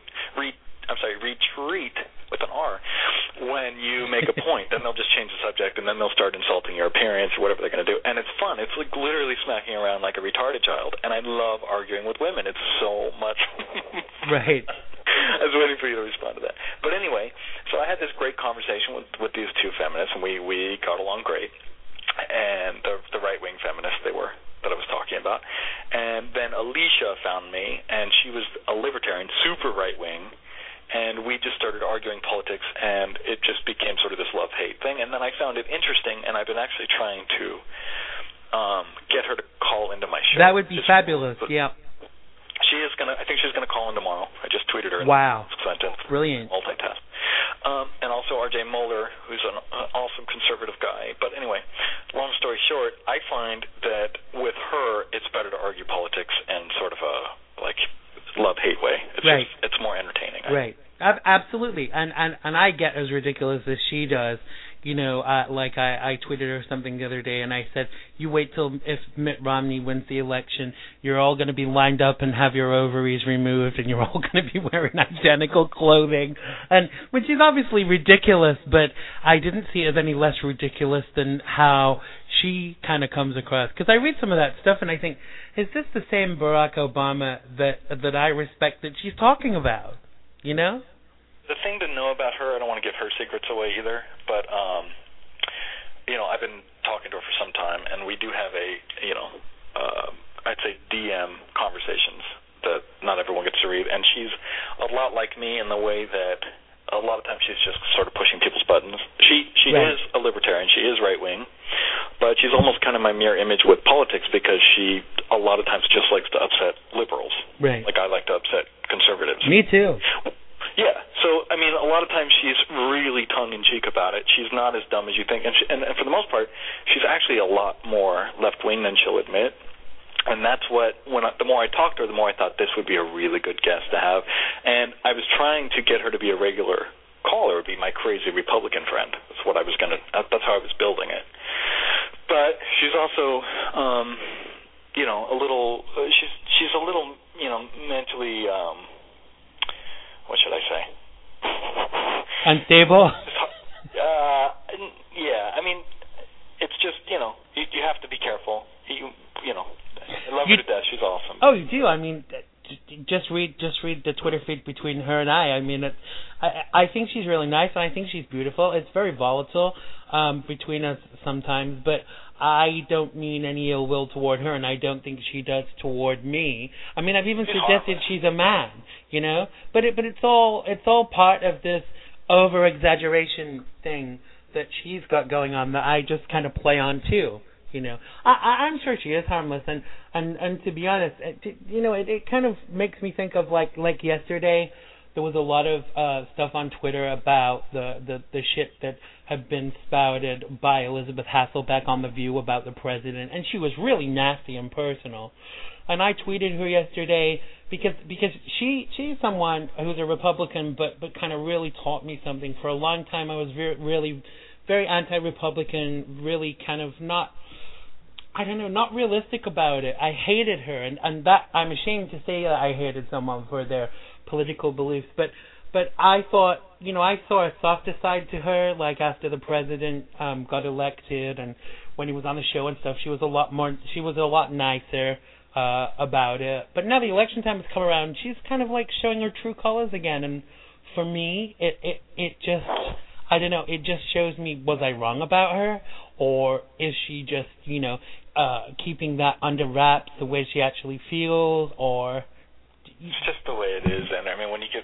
B: with an R when you make a point. Then they'll just change the subject, and then they'll start insulting your appearance or whatever they're going to do. And it's fun. It's like literally smacking around like a retarded child. And I love arguing with women. It's so much
A: Right.
B: I was waiting for you to respond to that. But anyway, so I had this great conversation with these two feminists, and we got along great. And the right-wing feminists they were that I was talking about. And then Alicia found me, and she was a libertarian, super right-wing. And we just started arguing politics, and it just became sort of this love-hate thing. And then I found it interesting, and I've been actually trying to get her to call into my show.
A: That would be fabulous, yeah.
B: I think she's gonna call in tomorrow. I just tweeted her.
A: Wow.
B: Sentence.
A: Brilliant.
B: Multitask. And also R.J. Moeller, who's an awesome conservative guy. But anyway, long story short, I find that with her, it's better to argue politics in sort of a love-hate way. It's more entertaining.
A: Right. Absolutely. And I get as ridiculous as she does. I tweeted her something the other day, and I said, you wait till if Mitt Romney wins the election, you're all going to be lined up and have your ovaries removed, and you're all going to be wearing identical clothing. And which is obviously ridiculous, but I didn't see it as any less ridiculous than how she kind of comes across. Because I read some of that stuff, and I think, is this the same Barack Obama that I respect that she's talking about?
B: The thing to know about her, I don't want to give her secrets away either, but I've been talking to her for some time, and we do have I'd say DM conversations that not everyone gets to read, and she's a lot like me in the way that a lot of times she's just sort of pushing people's buttons. She
A: Right.
B: is a libertarian, she is right-wing, but she's almost kind of my mirror image with politics because she a lot of times just likes to upset liberals.
A: Right.
B: Like I like to upset conservatives.
A: Me too.
B: Yeah, so, I mean, a lot of times she's really tongue-in-cheek about it. She's not as dumb as you think. And for the most part, she's actually a lot more left-wing than she'll admit. And that's what, the more I talked to her, the more I thought this would be a really good guest to have. And I was trying to get her to be a regular caller, be my crazy Republican friend. That's what I was that's how I was building it. But she's also, a little, she's a little, mentally, what should I say?
A: unstable.
B: Yeah, I mean, it's just, you have to be careful. I love her to death. She's awesome.
A: Oh, you do? I mean, just read the Twitter feed between her and I. I mean, I think she's really nice, and I think she's beautiful. It's very volatile between us sometimes, but I don't mean any ill will toward her, and I don't think she does toward me. I mean, I've even suggested she's a man, but it's all part of this over exaggeration thing that she's got going on that I just kind of play on too. I'm sure she is harmless, and to be honest, it kind of makes me think of like yesterday. There was a lot of stuff on Twitter about the shit that had been spouted by Elizabeth Hasselbeck on The View about the president, and she was really nasty and personal. And I tweeted her yesterday because she's someone who's a Republican, but kind of really taught me something. For a long time, I was really very anti-Republican, really kind of not realistic about it. I hated her, and that I'm ashamed to say that I hated someone for their political beliefs, but I thought, I saw a softer side to her, like after the president got elected, and when he was on the show and stuff, she was a lot nicer about it. But now the election time has come around, she's kind of like showing her true colors again, and for me, it just, I don't know, it just shows me, was I wrong about her, or is she just, keeping that under wraps the way she actually feels, or...
B: It's just the way it is, and I mean, when you get,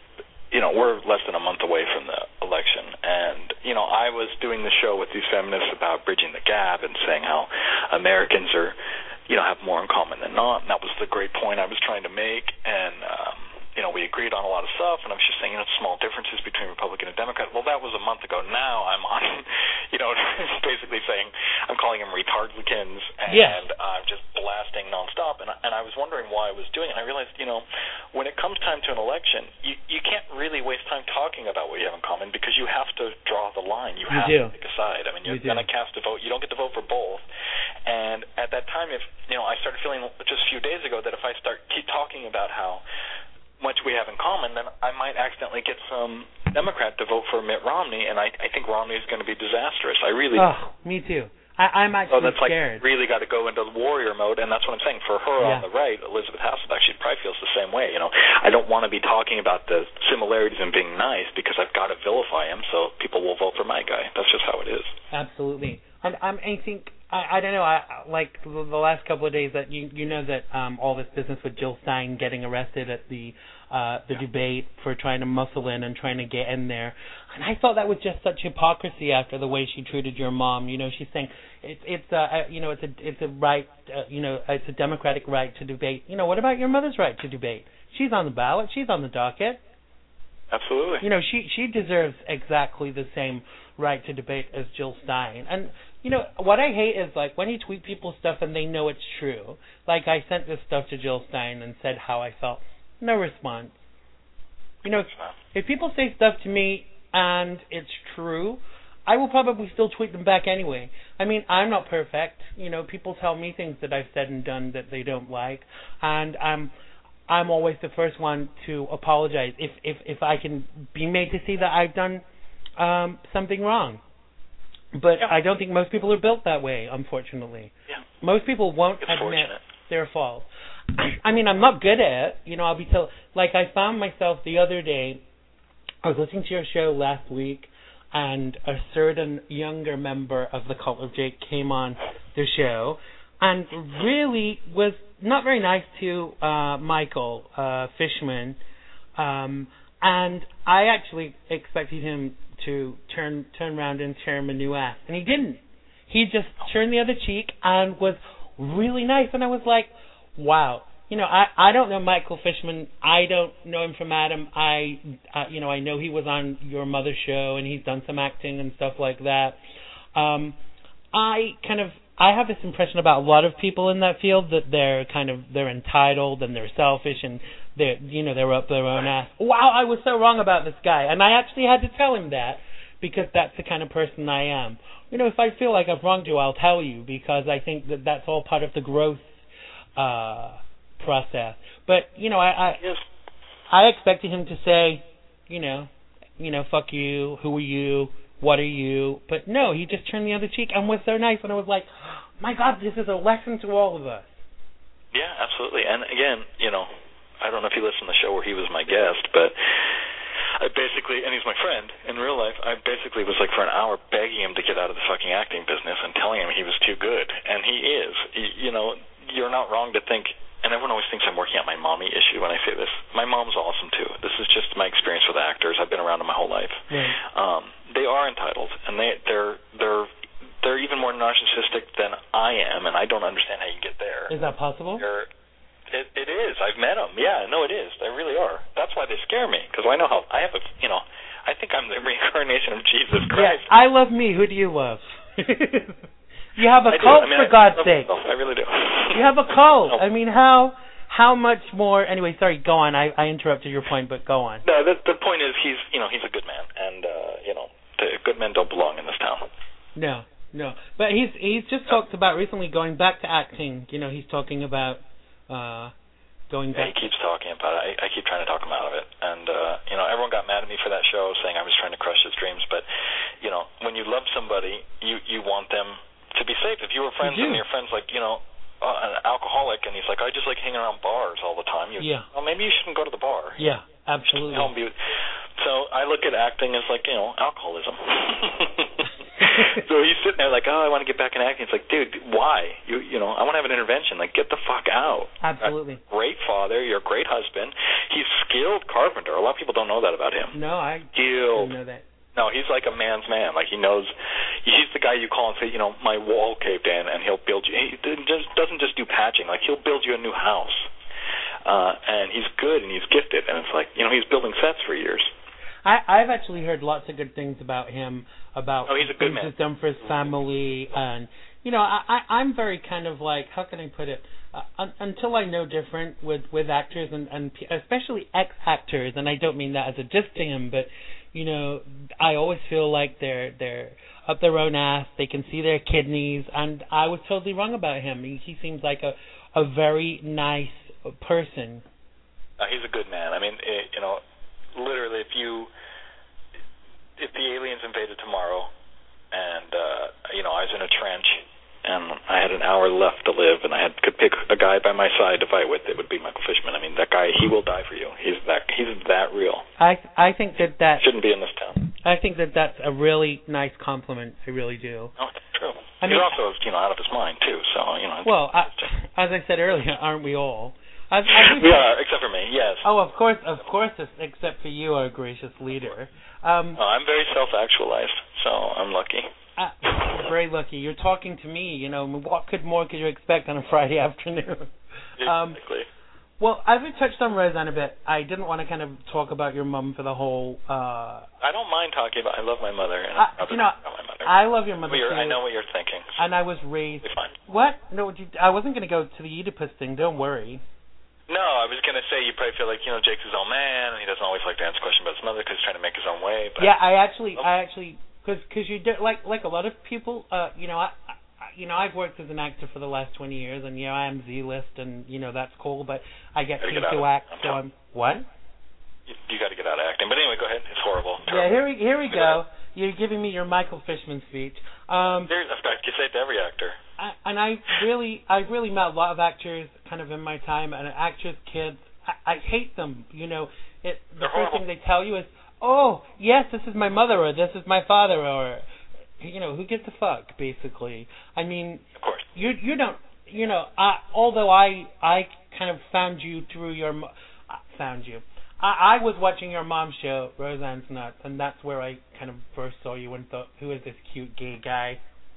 B: we're less than a month away from the election, and, I was doing the show with these feminists about bridging the gap and saying how Americans are, have more in common than not, and that was the great point I was trying to make, and, we agreed on a lot of stuff, and I was just saying, small differences between Republican and Democrat. Well, that was a month ago. Now I'm on, basically saying, I'm calling them retardlicans, and I'm just blasting nonstop, and I was wondering why I was doing it, and I realized, when it comes time to an election, you can't really waste time talking about what you have in common, because you have to draw the line. You have to pick a side. I mean, you're going to cast a vote. You don't get to vote for both, and at that time, if, I started feeling just a few days ago that if I keep talking about how much we have in common, then I might accidentally get some Democrat to vote for Mitt Romney, and I think Romney is going to be disastrous. I really...
A: Oh, me too. I'm actually scared.
B: Like, really got to go into warrior mode, and that's what I'm saying. For her on the right, Elizabeth Hasselbeck, she probably feels the same way. I don't want to be talking about the similarities and being nice because I've got to vilify him, so people will vote for my guy. That's just how it is.
A: Absolutely. And I think, I don't know, like the last couple of days that you know that all this business with Jill Stein getting arrested at the debate for trying to muscle in and trying to get in there, and I thought that was just such hypocrisy after the way she treated your mom. She's saying it's a right, it's a democratic right to debate. What about your mother's right to debate? She's on the ballot. She's on the docket.
B: Absolutely.
A: She deserves exactly the same right to debate as Jill Stein. And what I hate is like when you tweet people stuff and they know it's true. Like I sent this stuff to Jill Stein and said how I felt. No response. If people say stuff to me and it's true, I will probably still tweet them back anyway. I mean, I'm not perfect. People tell me things that I've said and done that they don't like, and I'm always the first one to apologize if I can be made to see that I've done something wrong. But I don't think most people are built that way, unfortunately.
B: Yeah.
A: Most people won't admit their fault. I mean, I'm not good at it. I'll be like I found myself the other day, I was listening to your show last week, and a certain younger member of the Cult of Jake came on the show and really was not very nice to Michael Fishman. And I actually expected him to turn around and tear him a new ass, and he didn't. He just turned the other cheek and was really nice, and I was like, wow. I don't know Michael Fishman. I don't know him from Adam. I know he was on your mother's show, and he's done some acting and stuff like that. I have this impression about a lot of people in that field that they're entitled and they're selfish and they're up their own ass. Wow, I was so wrong about this guy, and I actually had to tell him that because that's the kind of person I am. If I feel like I've wronged you, I'll tell you because I think that that's all part of the growth process. But I expected him to say, fuck you, who are you, what are you? But no, he just turned the other cheek and was so nice, and I was like, my God, this is a lesson to all of us.
B: Yeah, absolutely. And again, I don't know if you listened to the show where he was my guest, but I basically, and he's my friend in real life, I basically was like for an hour begging him to get out of the fucking acting business and telling him he was too good. And he is. You're not wrong to think, and everyone always thinks I'm working out my mommy issue when I say this. My mom's awesome too. This is just my experience with actors. I've been around them my whole life.
A: Right.
B: They are entitled, and they're even more narcissistic than I am, and I don't understand how you get there.
A: Is that possible?
B: It is. I've met them. Yeah, no, it is. They really are. That's why they scare me, because I know how I have I think I'm the reincarnation of Jesus Christ.
A: Yeah, I love me. Who do you love? You have a cult, for God's sake.
B: I really do.
A: You have a cult. I mean, how much more? Anyway, sorry. Go on. I interrupted your point, but go on.
B: No, the point is he's a good man, and the good men don't belong in this town.
A: No. But he's just talked about recently going back to acting. He's talking about going back.
B: He keeps talking about it. I keep trying to talk him out of it, and everyone got mad at me for that show, saying I was trying to crush his dreams. But when you love somebody, you want them to be safe. If you were friends and your friend's like an alcoholic, and he's like, I just like hanging around bars all the time. Well, maybe you shouldn't go to the bar.
A: Yeah, absolutely.
B: So I look at acting as like alcoholism. So he's sitting there like, I want to get back in acting. It's like, dude, why? I want to have an intervention. Like, get the fuck out.
A: Absolutely.
B: Great father. You're a great husband. He's skilled carpenter. A lot of people don't know that about him.
A: No, I didn't know that.
B: No, he's like a man's man. Like, he knows. He's the guy you call and say, my wall caved in, and he'll build you. He doesn't just do patching. Like, he'll build you a new house. And he's good and he's gifted. And it's like, he's building sets for years.
A: I've actually heard lots of good things about him, about
B: he's a good man.
A: He's done for his family, and I'm very kind of like, how can I put it? Until I know different with actors and especially ex-actors, and I don't mean that as a diss to him, but I always feel like they're up their own ass. They can see their kidneys, and I was totally wrong about him. He seems like a very nice person.
B: He's a good man. I mean, literally, if the aliens invaded tomorrow, and I was in a trench, and I had an hour left to live, and I could pick a guy by my side to fight with, it would be Michael Fishman. I mean, that guy, he will die for you. He's that real.
A: I think that
B: shouldn't be in this town.
A: I think that's a really nice compliment. I really do.
B: Oh, it's true. He's also out of his mind too. So
A: Well, as I said earlier, aren't we all?
B: We are, except for me, yes.
A: Oh, of course, except for you, our gracious leader.
B: I'm very self-actualized, so I'm lucky.
A: Very lucky. You're talking to me, what more could you expect on a Friday afternoon?
B: Exactly.
A: Well, as we touched on Roseanne a bit, I didn't want to kind of talk about your mom for the whole...
B: I don't mind talking about... I love my mother, and
A: about my mother. I love your mother, too.
B: I know what you're thinking. So
A: and I was raised...
B: Fine.
A: What? No, I wasn't going to go to the Oedipus thing, don't worry.
B: No, I was going to say you probably feel like, Jake's his own man, and he doesn't always like to answer questions about his mother because he's trying to make his own way. But
A: yeah, I actually, because you do, like a lot of people, I've worked as an actor for the last 20 years, and I am Z-list, and that's cool, but I get paid to act, so I'm what?
B: You got to get out of acting, but anyway, go ahead. It's horrible.
A: Yeah, here we go. You're giving me your Michael Fishman speech.
B: You say it to every actor.
A: I've really met a lot of actors kind of in my time, and actors' kids. I hate them. The first thing they tell you is, "Oh, yes, this is my mother," or "This is my father," or who gives a fuck, basically. I mean,
B: of course,
A: you don't. Although I kind of found you through your found you. I was watching your mom's show, Roseanne's Nuts, and that's where I kind of first saw you and thought, who is this cute gay guy?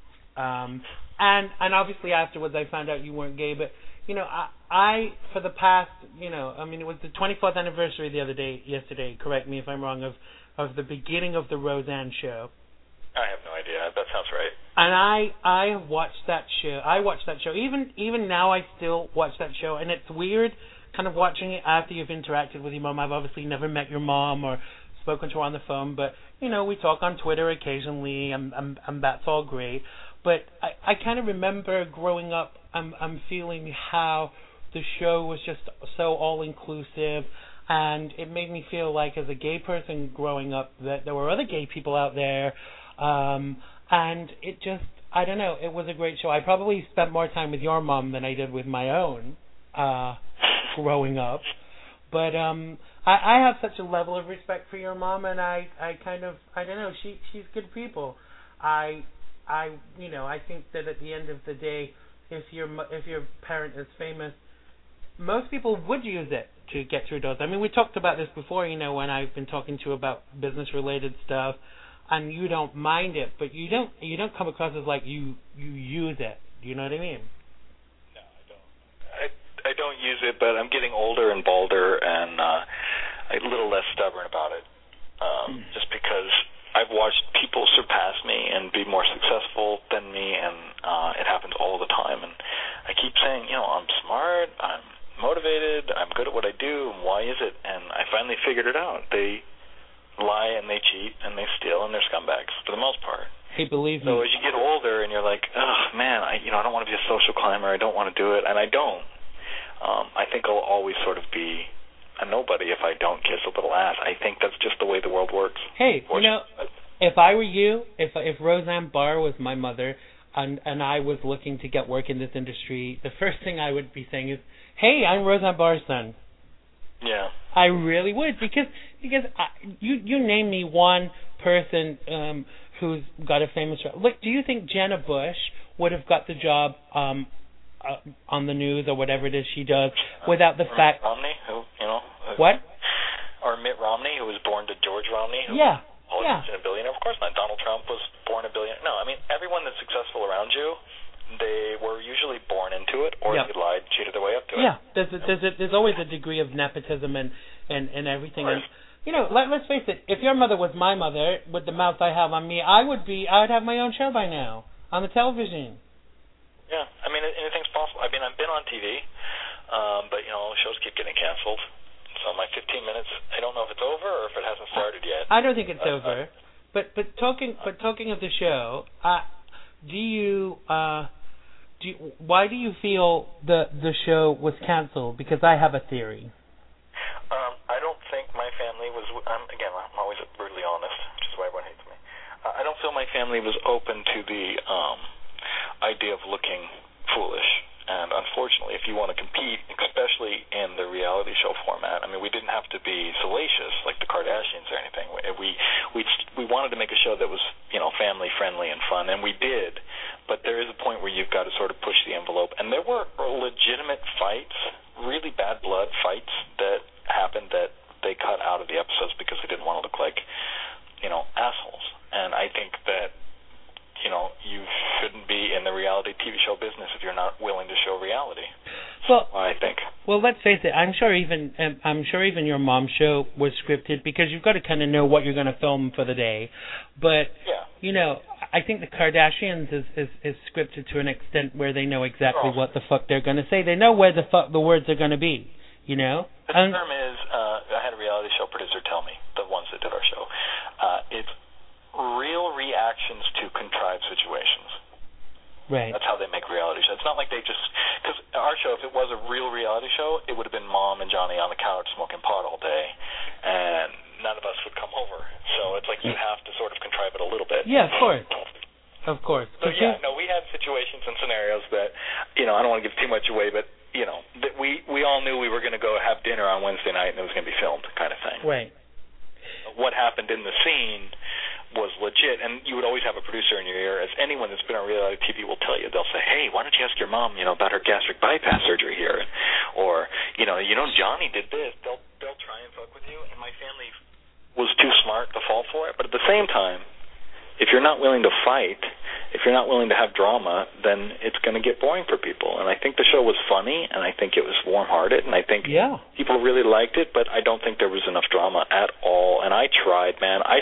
A: And obviously afterwards I found out you weren't gay, but I for the past, it was the 24th anniversary yesterday, correct me if I'm wrong, of the beginning of the Roseanne show.
B: I have no idea. That sounds right.
A: And I watched that show. I watched that show. Even now I still watch that show, and it's weird kind of watching it after you've interacted with your mom. I've obviously never met your mom or spoken to her on the phone, but we talk on Twitter occasionally, and that's all great. But I kind of remember growing up, I'm feeling how the show was just so all inclusive. and it made me feel like as a gay person growing up that there were other gay people out there, and it just, I don't know, it was a great show. I probably spent more time with your mom than I did with my own growing up, but I have such a level of respect for your mom, and I kind of, I don't know, she's good people. I think that at the end of the day, if your parent is famous, most people would use it to get through doors. I mean, we talked about this before, when I've been talking to you about business-related stuff, and you don't mind it, but you don't come across as like you use it. Do you know what I mean?
B: No, I don't. I don't use it, but I'm getting older and balder and a little less stubborn about it, just because I've watched people surpass me and be more successful than me, and it happens all the time. And I keep saying, I'm smart, I'm motivated, I'm good at what I do, and why is it? And I finally figured it out. They lie and they cheat and they steal and they're scumbags for the most part.
A: Hey, believe me.
B: So as you get older and you're like, oh man, I don't want to be a social climber, I don't want to do it, and I don't. I think I'll always sort of be a nobody if I don't kiss a little ass. I think that's just the way the world works.
A: Hey, if I were you, if Roseanne Barr was my mother, and I was looking to get work in this industry, the first thing I would be saying is, hey, I'm Roseanne Barr's son.
B: Yeah.
A: I really would, because you name me one person who's got a famous job. Look, do you think Jenna Bush would have got the job on the news or whatever it is she does without the fact?
B: Romney, who
A: what?
B: Or Mitt Romney, who was born to George Romney, who
A: yeah.
B: a billionaire. Of course not. Donald Trump was born a billionaire. No, I mean everyone that's successful around you, they were usually born into it, or they lied, cheated their way up to it.
A: Yeah, there's always a degree of nepotism and everything. And let's face it, if your mother was my mother with the mouth I have on me, I'd have my own show by now on the television.
B: Yeah, I mean anything's possible. I mean I've been on TV, but shows keep getting canceled. So my 15 minutes, I don't know if it's over or if it hasn't started yet.
A: I don't think it's over. But talking of the show, why do you feel the show was canceled? Because I have a theory.
B: I don't think my family was. I'm always brutally honest, which is why everyone hates me. I don't feel my family was open to the idea of looking foolish. And unfortunately, if you want to compete, especially in the reality show format, I mean, we didn't have to be salacious like the Kardashians or anything. We wanted to make a show that was, family friendly and fun, and we did. But there is a point where you've got to sort of push the envelope. And there were legitimate fights, really bad blood fights that happened that they cut out of the episodes because they didn't want to look like, assholes. And I think that you shouldn't be in the reality TV show business if you're not willing to show reality.
A: Well,
B: I think.
A: Well, let's face it. I'm sure even your mom's show was scripted because you've got to kind of know what you're going to film for the day. But I think the Kardashians is scripted to an extent where they know exactly what the fuck they're going to say. They know where the fuck the words are going to be. The
B: term is. I had a reality show producer tell me, the ones that did our show. It's real reactions to contrived situations.
A: Right.
B: That's how they make reality shows. It's not like they just... Because our show, if it was a real reality show, it would have been Mom and Johnny on the couch smoking pot all day, and none of us would come over. So it's like you have to sort of contrive it a little bit.
A: Yeah, of course. Of course.
B: So we had situations and scenarios that, I don't want to give too much away, but, that we all knew we were going to go have dinner on Wednesday night and it was going to be filmed kind of thing.
A: Right.
B: What happened in the scene was legit, and you would always have a producer in your ear, as anyone that's been on reality TV will tell you. They'll say, hey, why don't you ask your mom, about her gastric bypass surgery here? Or, Johnny did this. They'll try and fuck with you, and my family was too smart to fall for it. But at the same time, if you're not willing to fight, if you're not willing to have drama, then it's going to get boring for people. And I think the show was funny, and I think it was warm-hearted, and I think people really liked it, but I don't think there was enough drama at all. And I tried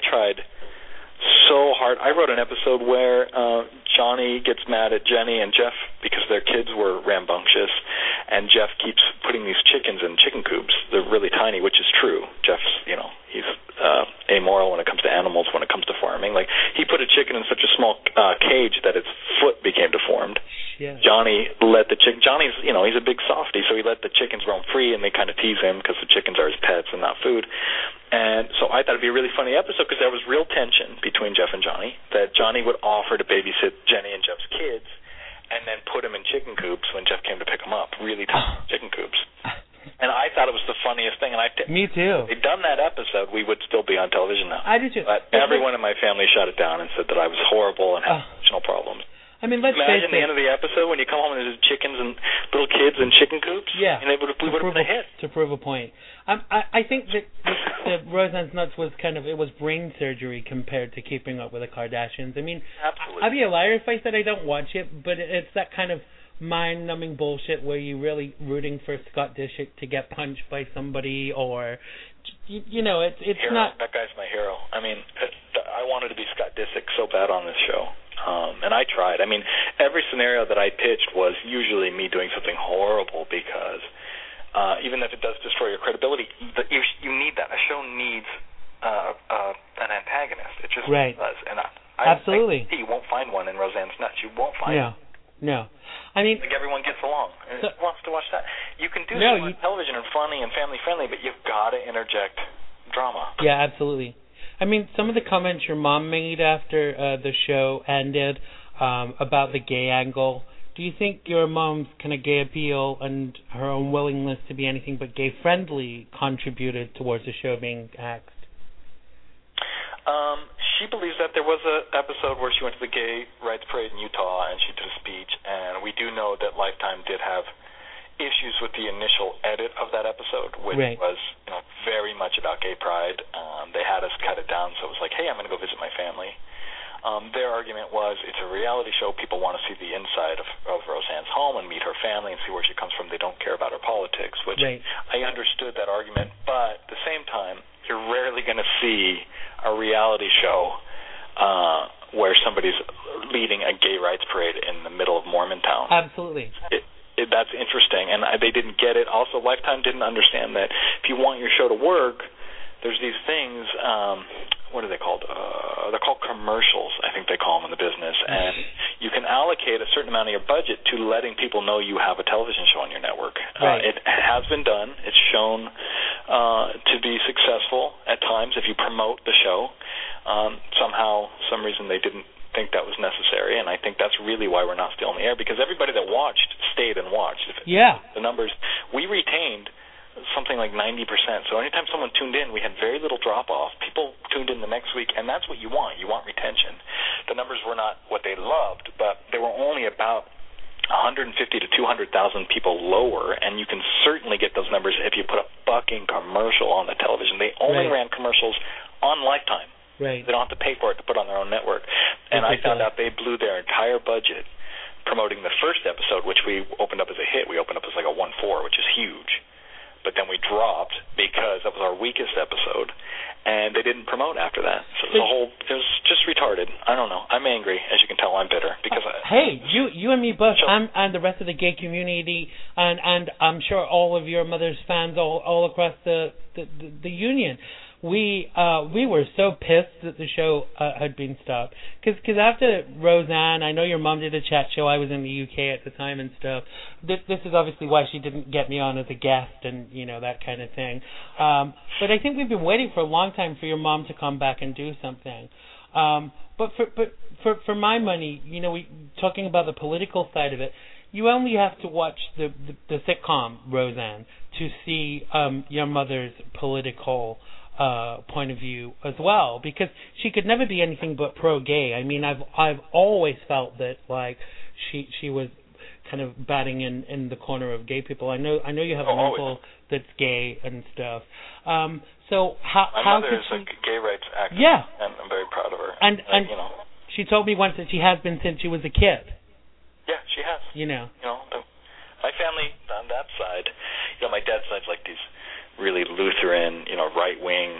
B: so hard. I wrote an episode where Johnny gets mad at Jenny and Jeff because their kids were rambunctious, and Jeff keeps putting these chickens in chicken coops. They're really tiny, which is true. Jeff's, he's amoral when it comes to animals, when it comes to farming. Like, he put a chicken in such a small cage that its foot became deformed.
A: yeah.
B: Johnny's, he's a big softie, so he let the chickens roam free, and they kind of tease him because the chickens are his pets and not food. And so I thought it'd be a really funny episode because there was real tension between Jeff and Johnny, that Johnny would offer to babysit Jenny and Jeff's kids and then put him in chicken coops when Jeff came to pick him up, really tiny chicken coops. And I thought it was the funniest thing. And
A: Me too.
B: If they'd done that episode, we would still be on television now.
A: I did too.
B: But everyone in my family shut it down and said that I was horrible and had emotional problems.
A: I mean, let's
B: imagine
A: face
B: the end of the episode when you come home and there's chickens and little kids in chicken coops.
A: Yeah,
B: and we would have been a hit.
A: To prove a point. I think that Roseanne's Nuts was it was brain surgery compared to Keeping Up with the Kardashians. I mean,
B: absolutely.
A: I'd be a liar if I said I don't watch it, but it's that kind of mind-numbing bullshit where you're really rooting for Scott Disick to get punched by somebody, or it's
B: hero.
A: not.
B: That guy's my hero. I mean, I wanted to be Scott Disick so bad on this show. And I tried. I mean, every scenario that I pitched was usually me doing something horrible because even if it does destroy your credibility, you need that. A show needs an antagonist. It just does. And
A: absolutely.
B: You won't find one in Roseanne's Nuts. You won't find one.
A: No. I mean,
B: like everyone gets along. Who wants to watch that? You can do on television and funny and family-friendly, but you've got to interject drama.
A: Yeah, absolutely. I mean, some of the comments your mom made after the show ended about the gay angle, do you think your mom's kind of gay appeal and her unwillingness to be anything but gay-friendly contributed towards the show being axed?
B: She believes that there was an episode where she went to the gay rights parade in Utah and she did a speech, and we do know that Lifetime did have issues with the initial edit of that episode, which was very much about gay pride. They had us cut it down, so it was like, hey, I'm going to go visit my family. Their argument was it's a reality show. People want to see the inside of Roseanne's home and meet her family and see where she comes from. They don't care about her politics, which I understood that argument. But at the same time, you're rarely going to see a reality show where somebody's leading a gay rights parade in the middle of Mormontown.
A: Absolutely.
B: That's interesting, and they didn't get it. Also, Lifetime didn't understand that if you want your show to work, there's these things, what are they called? They're called commercials, I think they call them in the business, and you can allocate a certain amount of your budget to letting people know you have a television show on your network. It has been done. It's shown to be successful at times if you promote the show. Some reason they didn't think that was necessary, and I think that's really why we're not still on the air, because everybody that watched stayed and watched. The numbers, we retained something like 90%. So anytime someone tuned in, we had very little drop-off. People tuned in the next week, and that's what you want. You want retention. The numbers were not what they loved, but they were only about 150 to 200,000 people lower, and you can certainly get those numbers if you put a fucking commercial on the television. They only ran commercials on Lifetime. They don't have to pay for it to put on their own network. And I found out they blew their entire budget promoting the first episode, which we opened up as a hit. We opened up as like a 1.4, which is huge. But then we dropped because that was our weakest episode, and they didn't promote after that. So it was just retarded. I don't know. I'm angry, as you can tell. I'm bitter because
A: hey, you and me both. And the rest of the gay community, and I'm sure all of your mother's fans all across the union. We were so pissed that the show had been stopped. Because after Roseanne, I know your mom did a chat show. I was in the UK at the time and stuff. This is obviously why she didn't get me on as a guest and, that kind of thing. But I think we've been waiting for a long time for your mom to come back and do something. But for my money, we talking about the political side of it, you only have to watch the sitcom Roseanne to see your mother's political point of view as well, because she could never be anything but pro-gay. I mean, I've always felt that she was kind of batting in the corner of gay people. I know you have an uncle that's gay and stuff. So
B: my mother is a gay rights activist.
A: Yeah,
B: and I'm very proud of her.
A: And she told me once that she has been since she was a kid.
B: Yeah, she has. My family on that side, my dad's side's like these really Lutheran, right-wing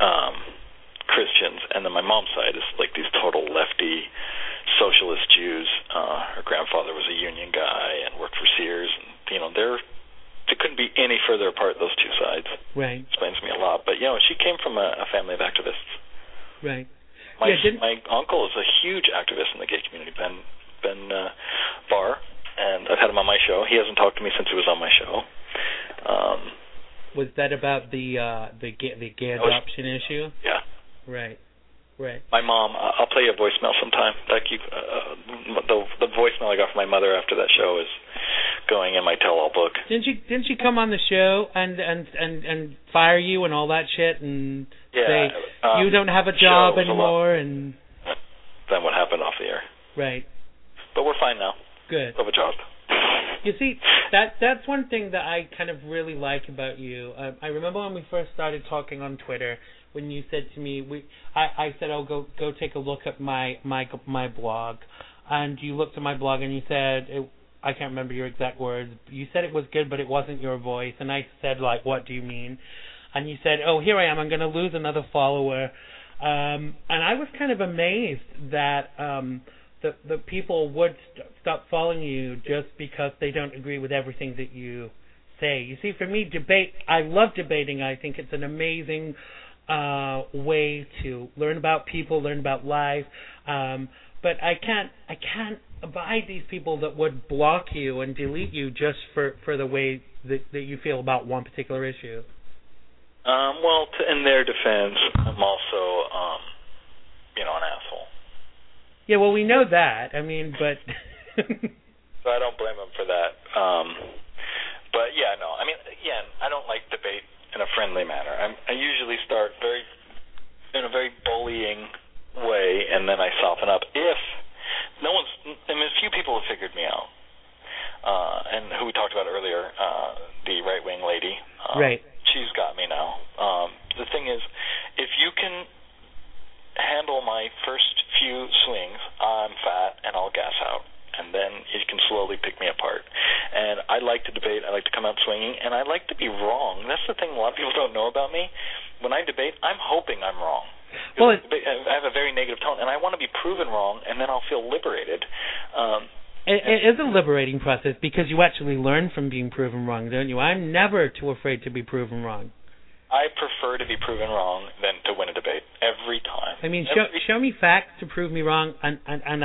B: Christians, and then my mom's side is like these total lefty socialist Jews. Her grandfather was a union guy and worked for Sears, and they couldn't be any further apart, those two sides.
A: Right.
B: Explains to me a lot. But she came from a family of activists.
A: Right.
B: My uncle is a huge activist in the gay community, Ben Barr. I've had him on my show. He hasn't talked to me since he was on my show.
A: Was that about the gay adoption issue?
B: Yeah.
A: Right.
B: My mom, I'll play you a voicemail sometime. The voicemail I got from my mother after that show is going in my tell-all book.
A: Didn't she come on the show and fire you and all that shit and say you don't have a job anymore and
B: then what happened off the air?
A: Right.
B: But we're fine now.
A: Good.
B: Have a job.
A: You see, that's one thing that I kind of really like about you. I remember when we first started talking on Twitter, when you said to me, I said, "Oh, go take a look at my blog," and you looked at my blog and you said, I can't remember your exact words. You said it was good, but it wasn't your voice, and I said, like, what do you mean? And you said, "Oh, here I am. I'm going to lose another follower," and I was kind of amazed that the people would stop following you just because they don't agree with everything that you say. You see, for me, I love debating. I think it's an amazing way to learn about people, learn about life. But I can't abide these people that would block you and delete you just for the way that you feel about one particular issue.
B: Well, in their defense, I'm also, an asshole.
A: Yeah, well, we know that. I mean, but
B: so I don't blame them for that. But yeah, no. I mean, again, I don't like debate in a friendly manner. I usually start in a very bullying way, and then I soften up. If a few people have figured me out, and who we talked about earlier, the right-wing lady.
A: Right.
B: She's got me now. The thing is, if you can handle my first few swings, I'm fat and I'll gas out. And then you can slowly pick me apart. And I like to debate. I like to come out swinging. And I like to be wrong. That's the thing a lot of people don't know about me. When I debate, I'm hoping I'm wrong. Well, I have a very negative tone, and I want to be proven wrong, and then I'll feel liberated.
A: It is a liberating process because you actually learn from being proven wrong, don't you? I'm never too afraid to be proven wrong.
B: I prefer to be proven wrong than to win a debate every time.
A: I mean, show me facts to prove me wrong, and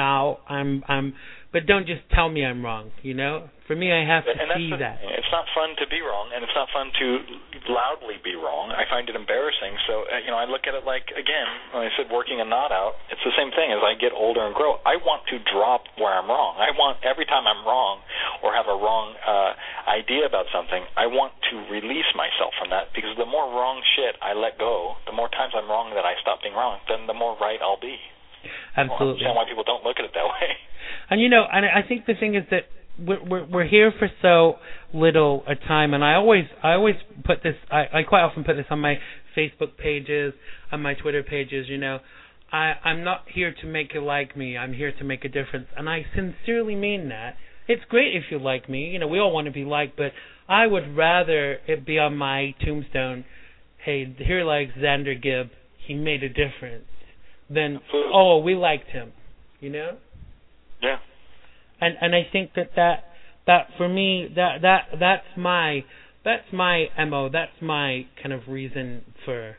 A: but don't just tell me I'm wrong. You know, for me, I have to see that.
B: It's not fun to be wrong, and it's not fun to loudly be wrong. I find it embarrassing. So, I look at it like, again, when I said working a knot out, it's the same thing. As I get older and grow, I want to drop where I'm wrong. I want every time I'm wrong or have a wrong idea about something, I want to release myself from that, because the more wrong shit I let go, the more times I'm wrong that I stop being wrong, then the more right I'll be.
A: Absolutely.
B: I understand why people don't look at it that way.
A: And and I think the thing is that we're here for so little a time, and I always put this. I quite often put this on my Facebook pages, on my Twitter pages. I'm not here to make you like me. I'm here to make a difference, and I sincerely mean that. It's great if you like me. We all want to be liked, but I would rather it be on my tombstone, "Hey, here lies Xander Gibb. He made a difference." Than, "Oh, we liked him,"
B: Yeah.
A: And I think that for me that's my MO. That's my kind of reason for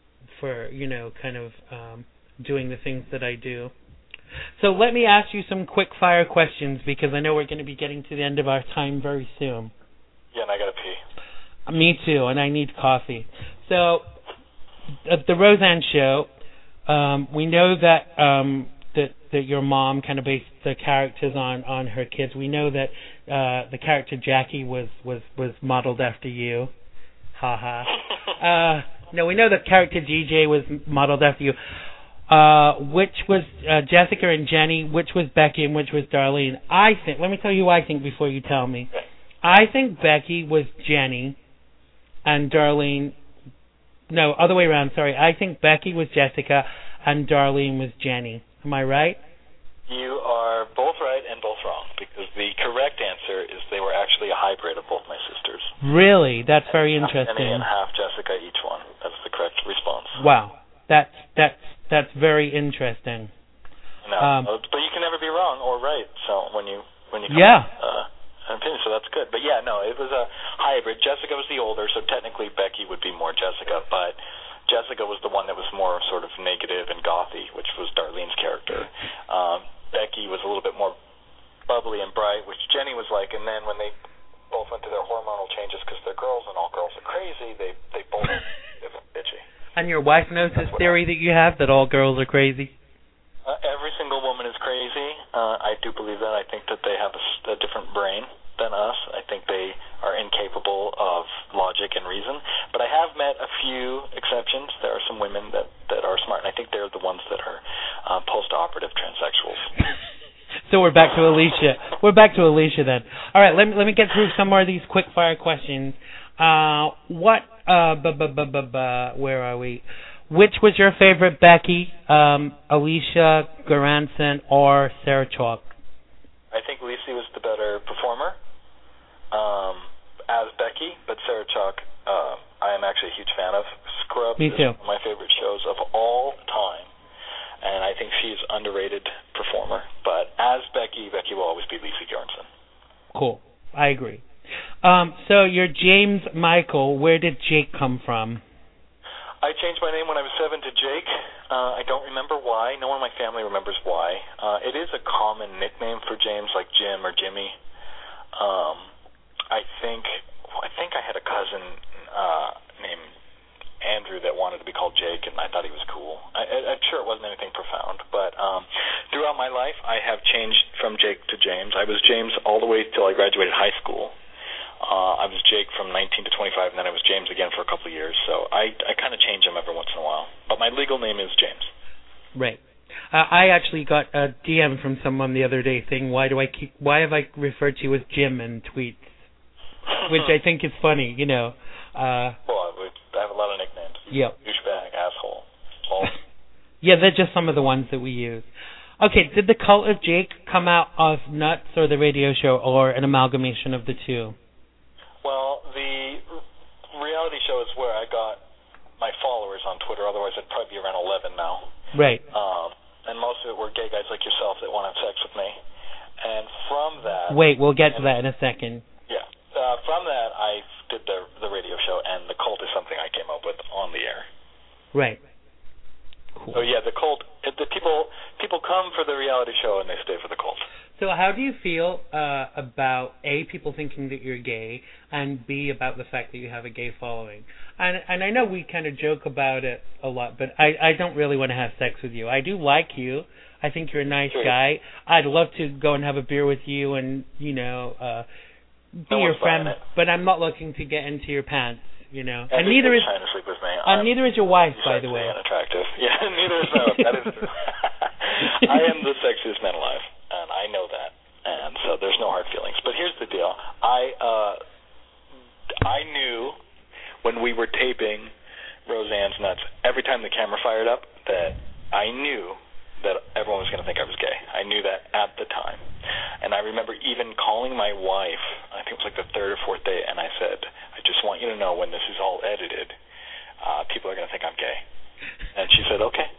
A: doing the things that I do. So let me ask you some quick fire questions, because I know we're going to be getting to the end of our time very soon.
B: Yeah, and I gotta pee.
A: Me too, and I need coffee. So at the Roseanne Show, we know that that your mom kind of based the characters on her kids. We know that the character Jackie was modeled after you. Ha ha. No, we know the character DJ was modeled after you. Which was Jessica and Jenny, which was Becky, and which was Darlene. Let me tell you who I think before you tell me. I think Becky was Jenny and Darlene. No, other way around, sorry. I think Becky was Jessica and Darlene was Jenny. Am I right?
B: You are both right and both wrong, because the correct answer is they were actually a hybrid of both my sisters.
A: Really? That's very
B: Half
A: interesting.
B: Jenny and half Jessica, each one. That's the correct response.
A: Wow. That's very interesting.
B: No, but you can never be wrong or right. So when you come an opinion, so that's good. But yeah, no, it was a hybrid. Jessica was the older, so technically Becky would be more Jessica, but Jessica was the one that was more sort of negative and gothy, which was Darlene's character. Becky was a little bit more bubbly and bright, which Jenny was like, and then when they both went through their hormonal changes because they're girls and all girls are crazy, they both get bitchy.
A: And your wife knows this theory that you have, that all girls are crazy?
B: Every single woman is crazy. I do believe that. I think that they have a different brain than us. I think they are incapable of logic and reason. But I have met a few exceptions. There are some women that are smart, and I think they're the ones that are post-operative transsexuals.
A: So we're back to Alicia. We're back to Alicia then. All right, let me get through some more of these quick-fire questions. Where are we? Which was your favorite Becky, Alicia Goranson, or Sarah Chalke?
B: I think Lisi was the better performer as Becky, but Sarah Chalke, I am actually a huge fan of. Scrubs
A: Me too.
B: is one of my favorite shows of all time, and I think she's an underrated performer. But as Becky will always be Lisi Goranson.
A: Cool. I agree. So you're James Michael. Where did Jake come from?
B: I changed my name when I was 7 to Jake. I don't remember why. No one in my family remembers why. It is a common nickname for James, like Jim or Jimmy. I think I had a cousin named Andrew that wanted to be called Jake, and I thought he was cool. I'm sure it wasn't anything profound, but throughout my life, I have changed from Jake to James. I was James all the way till I graduated high school. I was Jake from 19 to 25, and then I was James again for a couple of years. So I kind of change them every once in a while. But my legal name is James.
A: Right. I actually got a DM from someone the other day saying, why have I referred to you as Jim in tweets? Which I think is funny, you know.
B: Well, I have a lot of nicknames.
A: Yep.
B: Douchebag, asshole.
A: Yeah, they're just some of the ones that we use. Okay, did the Cult of Jake come out of Nuts or the radio show, or an amalgamation of the two?
B: Well, the reality show is where I got my followers on Twitter. Otherwise, I'd probably be around 11 now.
A: Right.
B: And most of it were gay guys like yourself that want to have sex with me. And from that...
A: Wait, we'll get to that in a second.
B: Yeah. From that, I did the radio show, and the Cult is something I came up with on the air.
A: Right. Cool.
B: So, yeah, the Cult... The people come for the reality show, and they stay for the Cult.
A: So how do you feel about, A, people thinking that you're gay, and B, about the fact that you have a gay following? And I know we kind of joke about it a lot, but I don't really want to have sex with you. I do like you. I think you're a nice guy. I'd love to go and have a beer with you and, you know, be your friend, but I'm not looking to get into your pants, you know. And neither is
B: trying to sleep with me.
A: Neither is your wife, by the way.
B: Unattractive. Yeah, neither is that is true. I am the sexiest man alive. And I know that, and so there's no hard feelings. But here's the deal: I knew when we were taping Roseanne's Nuts, every time the camera fired up, that I knew that everyone was going to think I was gay. I knew that at the time, and I remember even calling my wife. I think it was like the third or fourth day, and I said, "I just want you to know when this is all edited, people are going to think I'm gay." And she said, "Okay."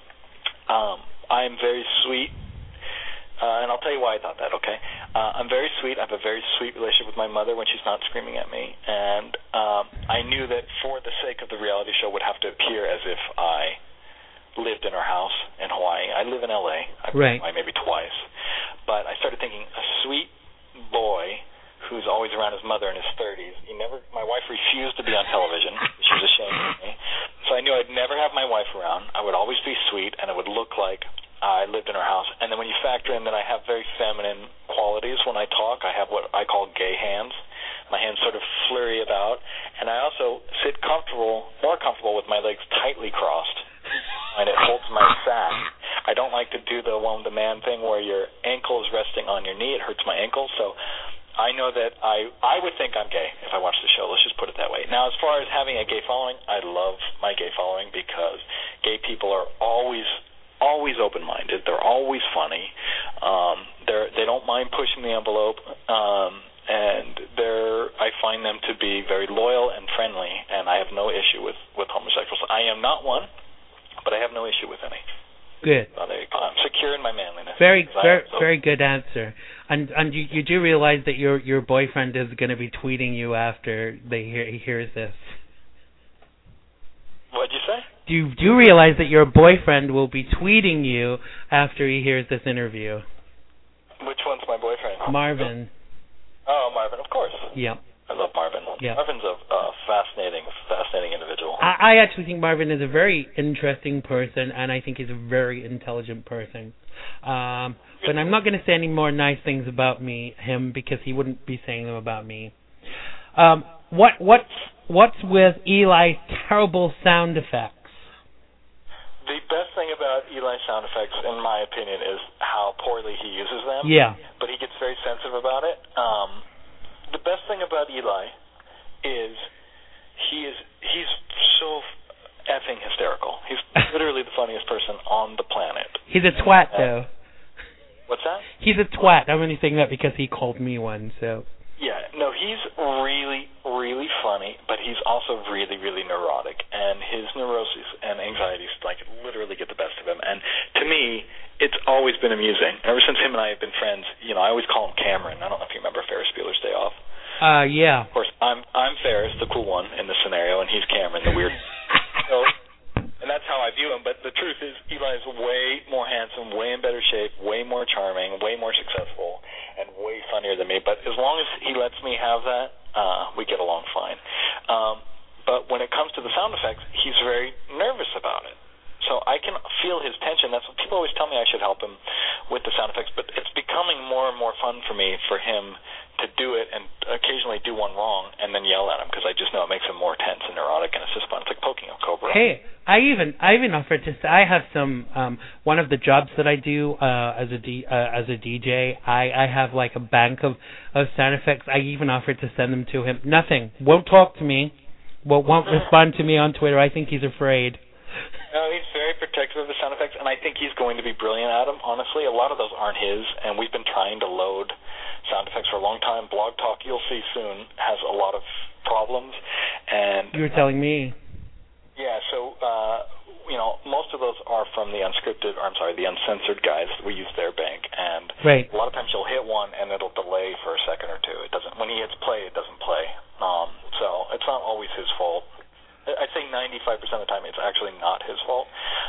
B: I am very sweet. And I'll tell you why I thought that, okay? I'm very sweet. I have a very sweet relationship with my mother when she's not screaming at me. And I knew that for the sake of the reality show, would have to appear as if I lived in her house in Hawaii. I live in L.A. I've been in Hawaii maybe twice. But I started thinking, a sweet boy who's always around his mother in his 30s. My wife refused to be on television. She was ashamed of me. So I knew I'd never have my wife around. I would always be sweet, and it would look like I lived in her house. And then when you factor in that I have very feminine qualities when I talk, I have what I call gay hands. My hands sort of flurry about. And I also sit more comfortable with my legs tightly crossed. And it holds my sack. I don't like to do the man thing where your ankle is resting on your knee. It hurts my ankle. So I know that I would think I'm gay if I watched the show. Let's just put it that way. Now, as far as having a gay following, I love my gay following because gay people are always open-minded. They're always funny. They don't mind pushing the envelope, and I find them to be very loyal and friendly, and I have no issue with homosexuals. I am not one, but I have no issue with any.
A: Good.
B: So I'm secure in my manliness.
A: Very good answer. And you do realize that your boyfriend is going to be tweeting you after he hears this.
B: What'd you say?
A: You do realize that your boyfriend will be tweeting you after he hears this interview?
B: Which one's my boyfriend?
A: Marvin.
B: Oh, Marvin, of course.
A: Yeah.
B: I love Marvin.
A: Yeah.
B: Marvin's a fascinating individual.
A: I actually think Marvin is a very interesting person, and I think he's a very intelligent person. But I'm not going to say any more nice things about him because he wouldn't be saying them about me. What's with Eli's terrible sound effects?
B: The best thing about Eli's sound effects, in my opinion, is how poorly he uses them.
A: Yeah.
B: But he gets very sensitive about it. The best thing about Eli is he's so effing hysterical. He's literally the funniest person on the planet.
A: He's a twat, though.
B: What's that?
A: He's a twat. I'm only saying that because he called me one, so.
B: Yeah, no, he's really, really funny, but he's also really, really neurotic, and his neuroses and anxieties, like, literally get the best of him. And to me, it's always been amusing. Ever since him and I have been friends, you know, I always call him Cameron. I don't know if you remember Ferris Bueller's Day Off.
A: Yeah.
B: Of course, I'm Ferris, the cool one in the scenario, and he's Cameron, the weird. So, and that's how I view him. But the truth is, Eli is way more handsome, way in better shape, way more charming, way more successful, and way funnier than me. But as long as he lets me have that, we get along fine. But when it comes to the sound effects, he's very nervous about it. So I can feel his tension. That's what people always tell me I should help him with the sound effects. But it's becoming more and more fun for me for him to do it and occasionally do one wrong and then yell at him because I just know it makes him more tense and neurotic and it's just fun. It's like poking a cobra.
A: Hey, I even offered to. I have some one of the jobs that I do as a DJ. I have like a bank of sound effects. I even offered to send them to him. Nothing. Won't talk to me. Won't respond to me on Twitter. I think he's afraid.
B: No, he's very protective of the sound effects, and I think he's going to be brilliant at them. Honestly, a lot of those aren't his, and we've been trying to load sound effects for a long time. Blog Talk, you'll see soon, has a lot of problems. And
A: you were telling me.
B: Yeah, so most of those are from the the uncensored guys. We use their bank, and
A: right.
B: A lot of times you'll hit one and it'll delay for a second or two. It doesn't. When he hits play, it doesn't play. So it's not always his fault. I'd say 95% of the time it's actually not his fault.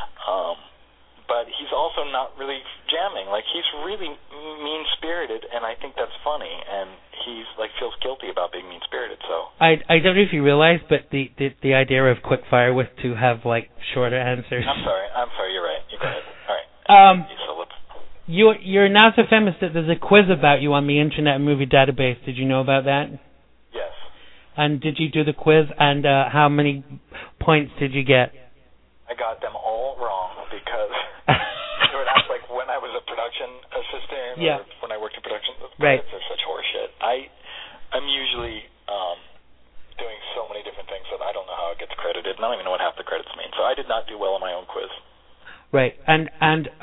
B: But he's also not really jamming. Like, he's really mean-spirited, and I think that's funny. And he's, like, feels guilty about being mean-spirited, so. I
A: don't know if you realize, but the idea of Quickfire was to have, like, shorter answers.
B: I'm sorry, you're right. You go ahead. All right.
A: You're now so famous that there's a quiz about you on the Internet Movie Database. Did you know about that?
B: Yes.
A: And did you do the quiz, and how many points did you get?
B: I got them all wrong because they would ask, like, when I was a production assistant or when I worked in production.
A: Right.
B: They're such horseshit. I'm usually doing so many different things that I don't know how it gets credited, and I don't even know what half the credits mean. So I did not do well on my own quiz. Right.
A: And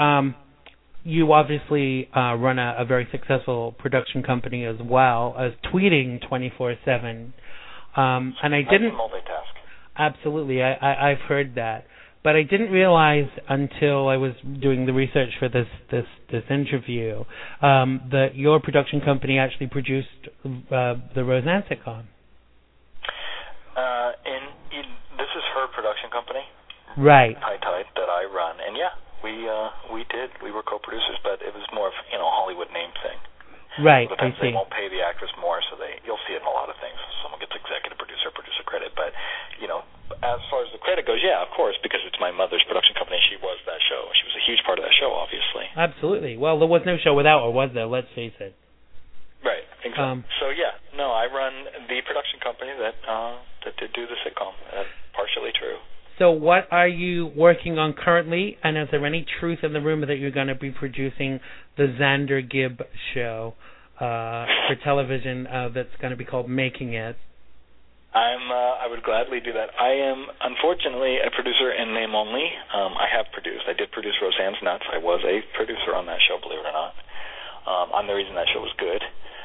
A: you obviously run a very successful production company as well as tweeting 24/7. And I didn't
B: multitask.
A: Absolutely, I've heard that, but I didn't realize until I was doing the research for this interview that your production company actually produced the Roseanne sitcom.
B: This is her production company,
A: right?
B: High Tide, that I run, and yeah, we were co-producers, but it was more of a Hollywood name thing.
A: Right,
B: I see. They won't pay the actress more, so you'll see it in a lot of things. Someone gets executive producer credit, but as far as the credit goes, yeah, of course, because it's my mother's production company. She was that show. She was a huge part of that show, obviously.
A: Absolutely. Well, there was no show without her, was there? Let's face it.
B: Right. Exactly. So yeah, no, I run the production company that did do the sitcom. That's partially true.
A: So what are you working on currently, and is there any truth in the rumor that you're going to be producing the Xander Gibb show for television that's going to be called Making It?
B: I would gladly do that. I am, unfortunately, a producer in name only. I did produce Roseanne's Nuts. I was a producer on that show, believe it or not. I'm the reason that show was good.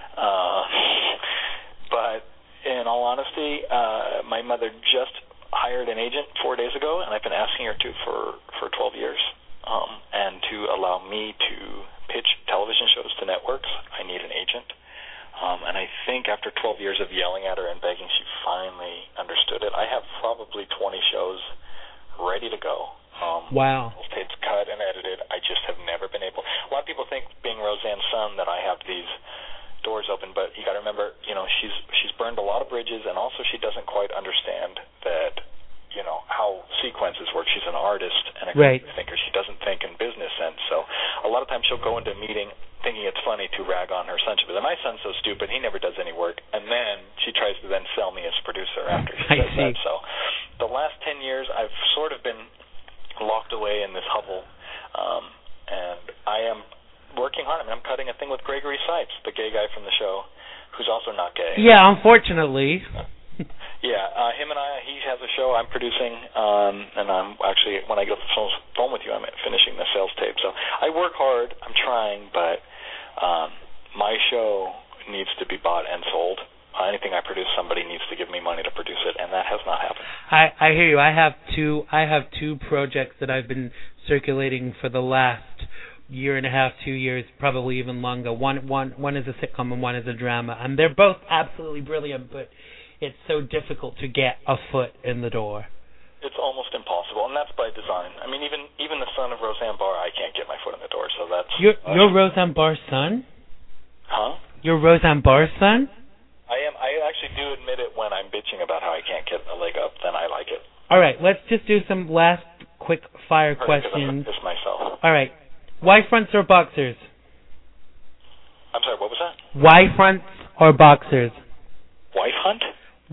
B: But in all honesty, my mother just hired an agent 4 days ago, and I've been asking her to for 12 years, and to allow me to pitch television shows to networks. I need an agent, and I think after 12 years of yelling at her and begging, she finally understood it. I have probably 20 shows ready to go.
A: Wow.
B: It's cut and edited. I just have never been able. A lot of people think being Roseanne's son that I have these doors open, but you got to remember, she's burned a lot of bridges, and also she doesn't quite understand that, how sequences work. She's an artist and a thinker. She doesn't think in business sense. So a lot of times she'll go into a meeting thinking it's funny to rag on her son. She'll be like, my son's so stupid, he never does any work. And then she tries to then sell me as producer after she does that. So the last 10 years, I've sort of been locked away in this hovel, and I am working hard. I mean, I'm cutting a thing with Gregory Sipes, the gay guy from the show, who's also not gay.
A: Yeah, unfortunately.
B: Yeah, him and he has a show I'm producing, and I'm actually, when I get off the phone with you, I'm finishing the sales tape. So I work hard, I'm trying, but my show needs to be bought and sold. Anything I produce, somebody needs to give me money to produce it, and that has not happened.
A: I hear you. I have two projects that I've been circulating for the last year and a half, 2 years, probably even longer. One is a sitcom and one is a drama, and they're both absolutely brilliant, but it's so difficult to get a foot in the door.
B: It's almost impossible, and that's by design. I mean, even the son of Roseanne Barr, I can't get my foot in the door, so that's...
A: You're Roseanne Barr's son?
B: Huh?
A: You're Roseanne Barr's son?
B: I am. I actually do admit it when I'm bitching about how I can't get a leg up, then I like it.
A: All right, let's just do some last quick fire questions.
B: Just myself.
A: All right. Y fronts or boxers?
B: I'm sorry, what was that?
A: Y fronts or boxers?
B: Wife hunt?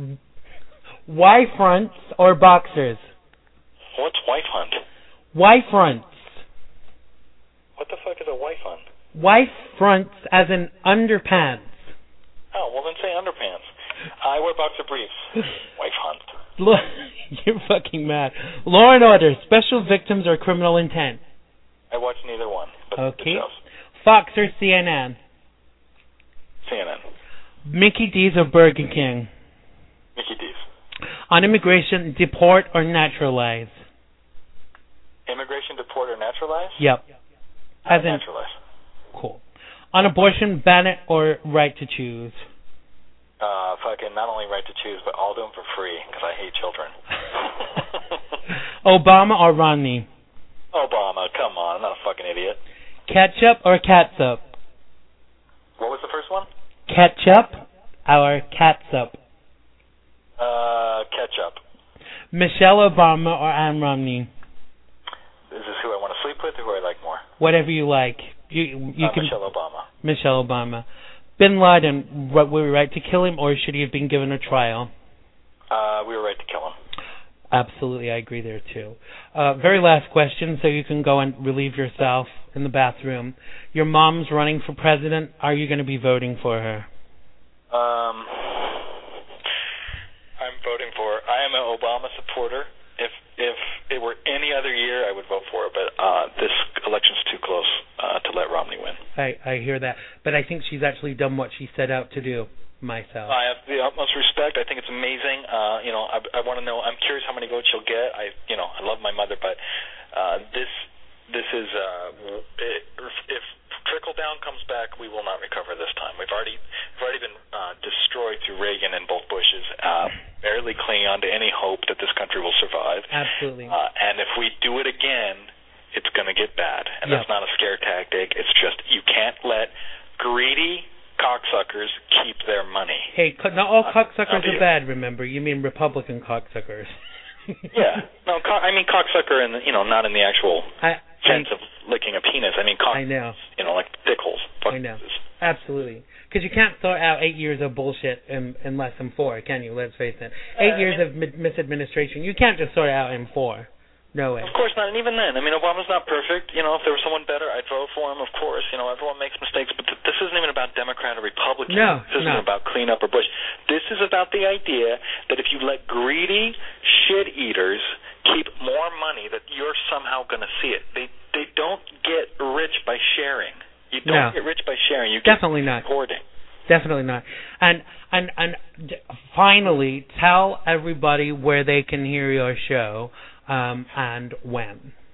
A: Y fronts or boxers?
B: What's wife hunt?
A: Y fronts.
B: What the fuck is a wife hunt?
A: Y fronts as in underpants.
B: Oh, well then say underpants. I wear boxer briefs. Wife hunt.
A: You're fucking mad. Law and Order, Special Victims or Criminal Intent?
B: I watch neither one. But
A: okay. Fox or CNN?
B: CNN.
A: Mickey D's or Burger King?
B: Mickey D's.
A: On immigration, deport or naturalize?
B: Immigration, deport, or naturalize?
A: Yep. As in
B: naturalize.
A: Cool. On abortion, ban it or right to choose?
B: Fucking not only right to choose, but I'll do them for free because I hate children.
A: Obama or Romney?
B: Obama, come on, I'm not a fucking idiot.
A: Ketchup or catsup?
B: What was the first one?
A: Ketchup or catsup?
B: Ketchup.
A: Michelle Obama or Ann Romney?
B: Is this who I want to sleep with or who I like more?
A: Whatever you like. You can.
B: Michelle Obama.
A: Michelle Obama. Bin Laden, were we right to kill him or should he have been given a trial?
B: We were right to kill him.
A: Absolutely, I agree there too. Very last question, so you can go and relieve yourself in the bathroom. Your mom's running for president. Are you going to be voting for her?
B: I'm voting for her. I am an Obama supporter. If it were any other year, I would vote for her, but this election's too close to let Romney win.
A: I hear that, but I think she's actually done what she set out to do. Myself.
B: I have the utmost respect. I think it's amazing. I want to know. I'm curious how many votes she'll get. I love my mother, but this is if trickle down comes back, we will not recover this time. We've already been destroyed through Reagan and both Bushes. Barely clinging on to any hope that this country will survive.
A: Absolutely.
B: And if we do it again, it's going to get bad. And that's not a scare tactic. It's just you can't let greedy cocksuckers keep their money.
A: Hey, not all cocksuckers are bad, remember. You mean Republican cocksuckers.
B: Yeah. No, I mean cocksucker in the, not in the actual sense of licking a penis. I mean
A: I know.
B: Like dickholes.
A: I know. Absolutely. Because you can't sort out 8 years of bullshit in less than 4, can you? Let's face it. 8 years of misadministration. You can't just sort it out in 4. No way.
B: Of course not, and even then, Obama's not perfect. If there was someone better, I'd vote for him, of course. Everyone makes mistakes, but this isn't even about Democrat or Republican.
A: No,
B: this isn't about cleanup or Bush. This is about the idea that if you let greedy shit-eaters keep more money, that you're somehow going to see it. They don't get rich by sharing. You don't get rich by sharing. You
A: Definitely
B: get hoarding.
A: Definitely not. And finally, tell everybody where they can hear your show. And when?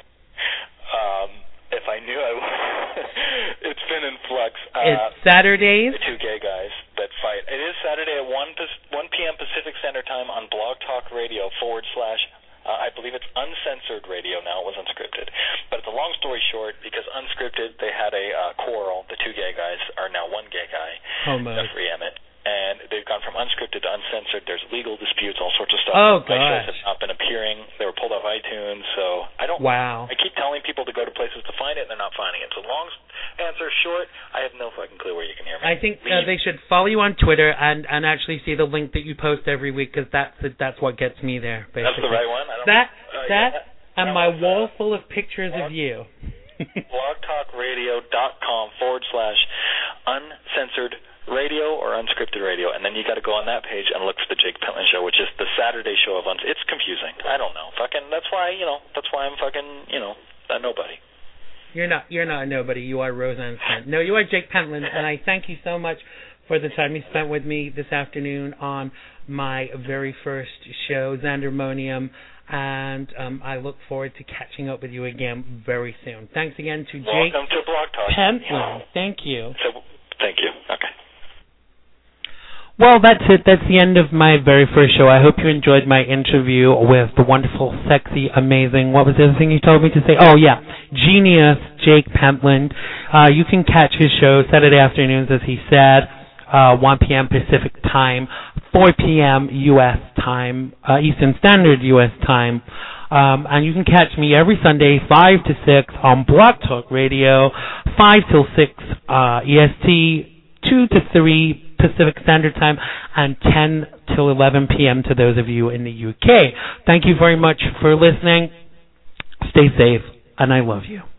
B: If I knew, I would. It's been in flux.
A: It's Saturdays.
B: The two gay guys that fight. It is Saturday at 1 p.m. Pacific Standard Time on Blog Talk Radio / I believe it's uncensored radio now. It was unscripted. But it's a long story short, because Unscripted, they had a quarrel. The two gay guys are now one gay guy, Jeffrey Emmett. And they've gone from Unscripted to Uncensored. There's legal disputes, all sorts of stuff.
A: Oh, gosh.
B: My shows have not been appearing. They were pulled off iTunes, so I don't...
A: Wow.
B: I keep telling people to go to places to find it, and they're not finding it. So long answer short, I have no fucking clue where you can hear me.
A: I think they should follow you on Twitter and actually see the link that you post every week, because that's what gets me there, basically.
B: That's the right one?
A: And my wall full of pictures of you.
B: blogtalkradio.com/uncensored radio or Unscripted radio, and then you got to go on that page and look for the Jake Pentland Show, which is the Saturday show of It's confusing. I don't know. That's why I'm fucking, a nobody.
A: You're not a nobody. You are Roseanne Smith. No, you are Jake Pentland, and I thank you so much for the time you spent with me this afternoon on my very first show, Xandermonium, and I look forward to catching up with you again very soon. Thanks again to Jake
B: Welcome to Blog Talk.
A: Pentland. Thank you.
B: Thank you. Okay.
A: Well, that's it. That's the end of my very first show. I hope you enjoyed my interview with the wonderful, sexy, amazing, what was the other thing you told me to say? Oh, yeah, genius Jake Pentland. You can catch his show Saturday afternoons, as he said, 1 p.m. Pacific time, 4 p.m. U.S. time, Eastern Standard U.S. time. And you can catch me every Sunday, 5 to 6 on Blog Talk Radio, 5 till 6 EST, 2 to 3 Pacific Standard Time, and 10 till 11 p.m. to those of you in the UK. Thank you very much for listening. Stay safe, and I love you.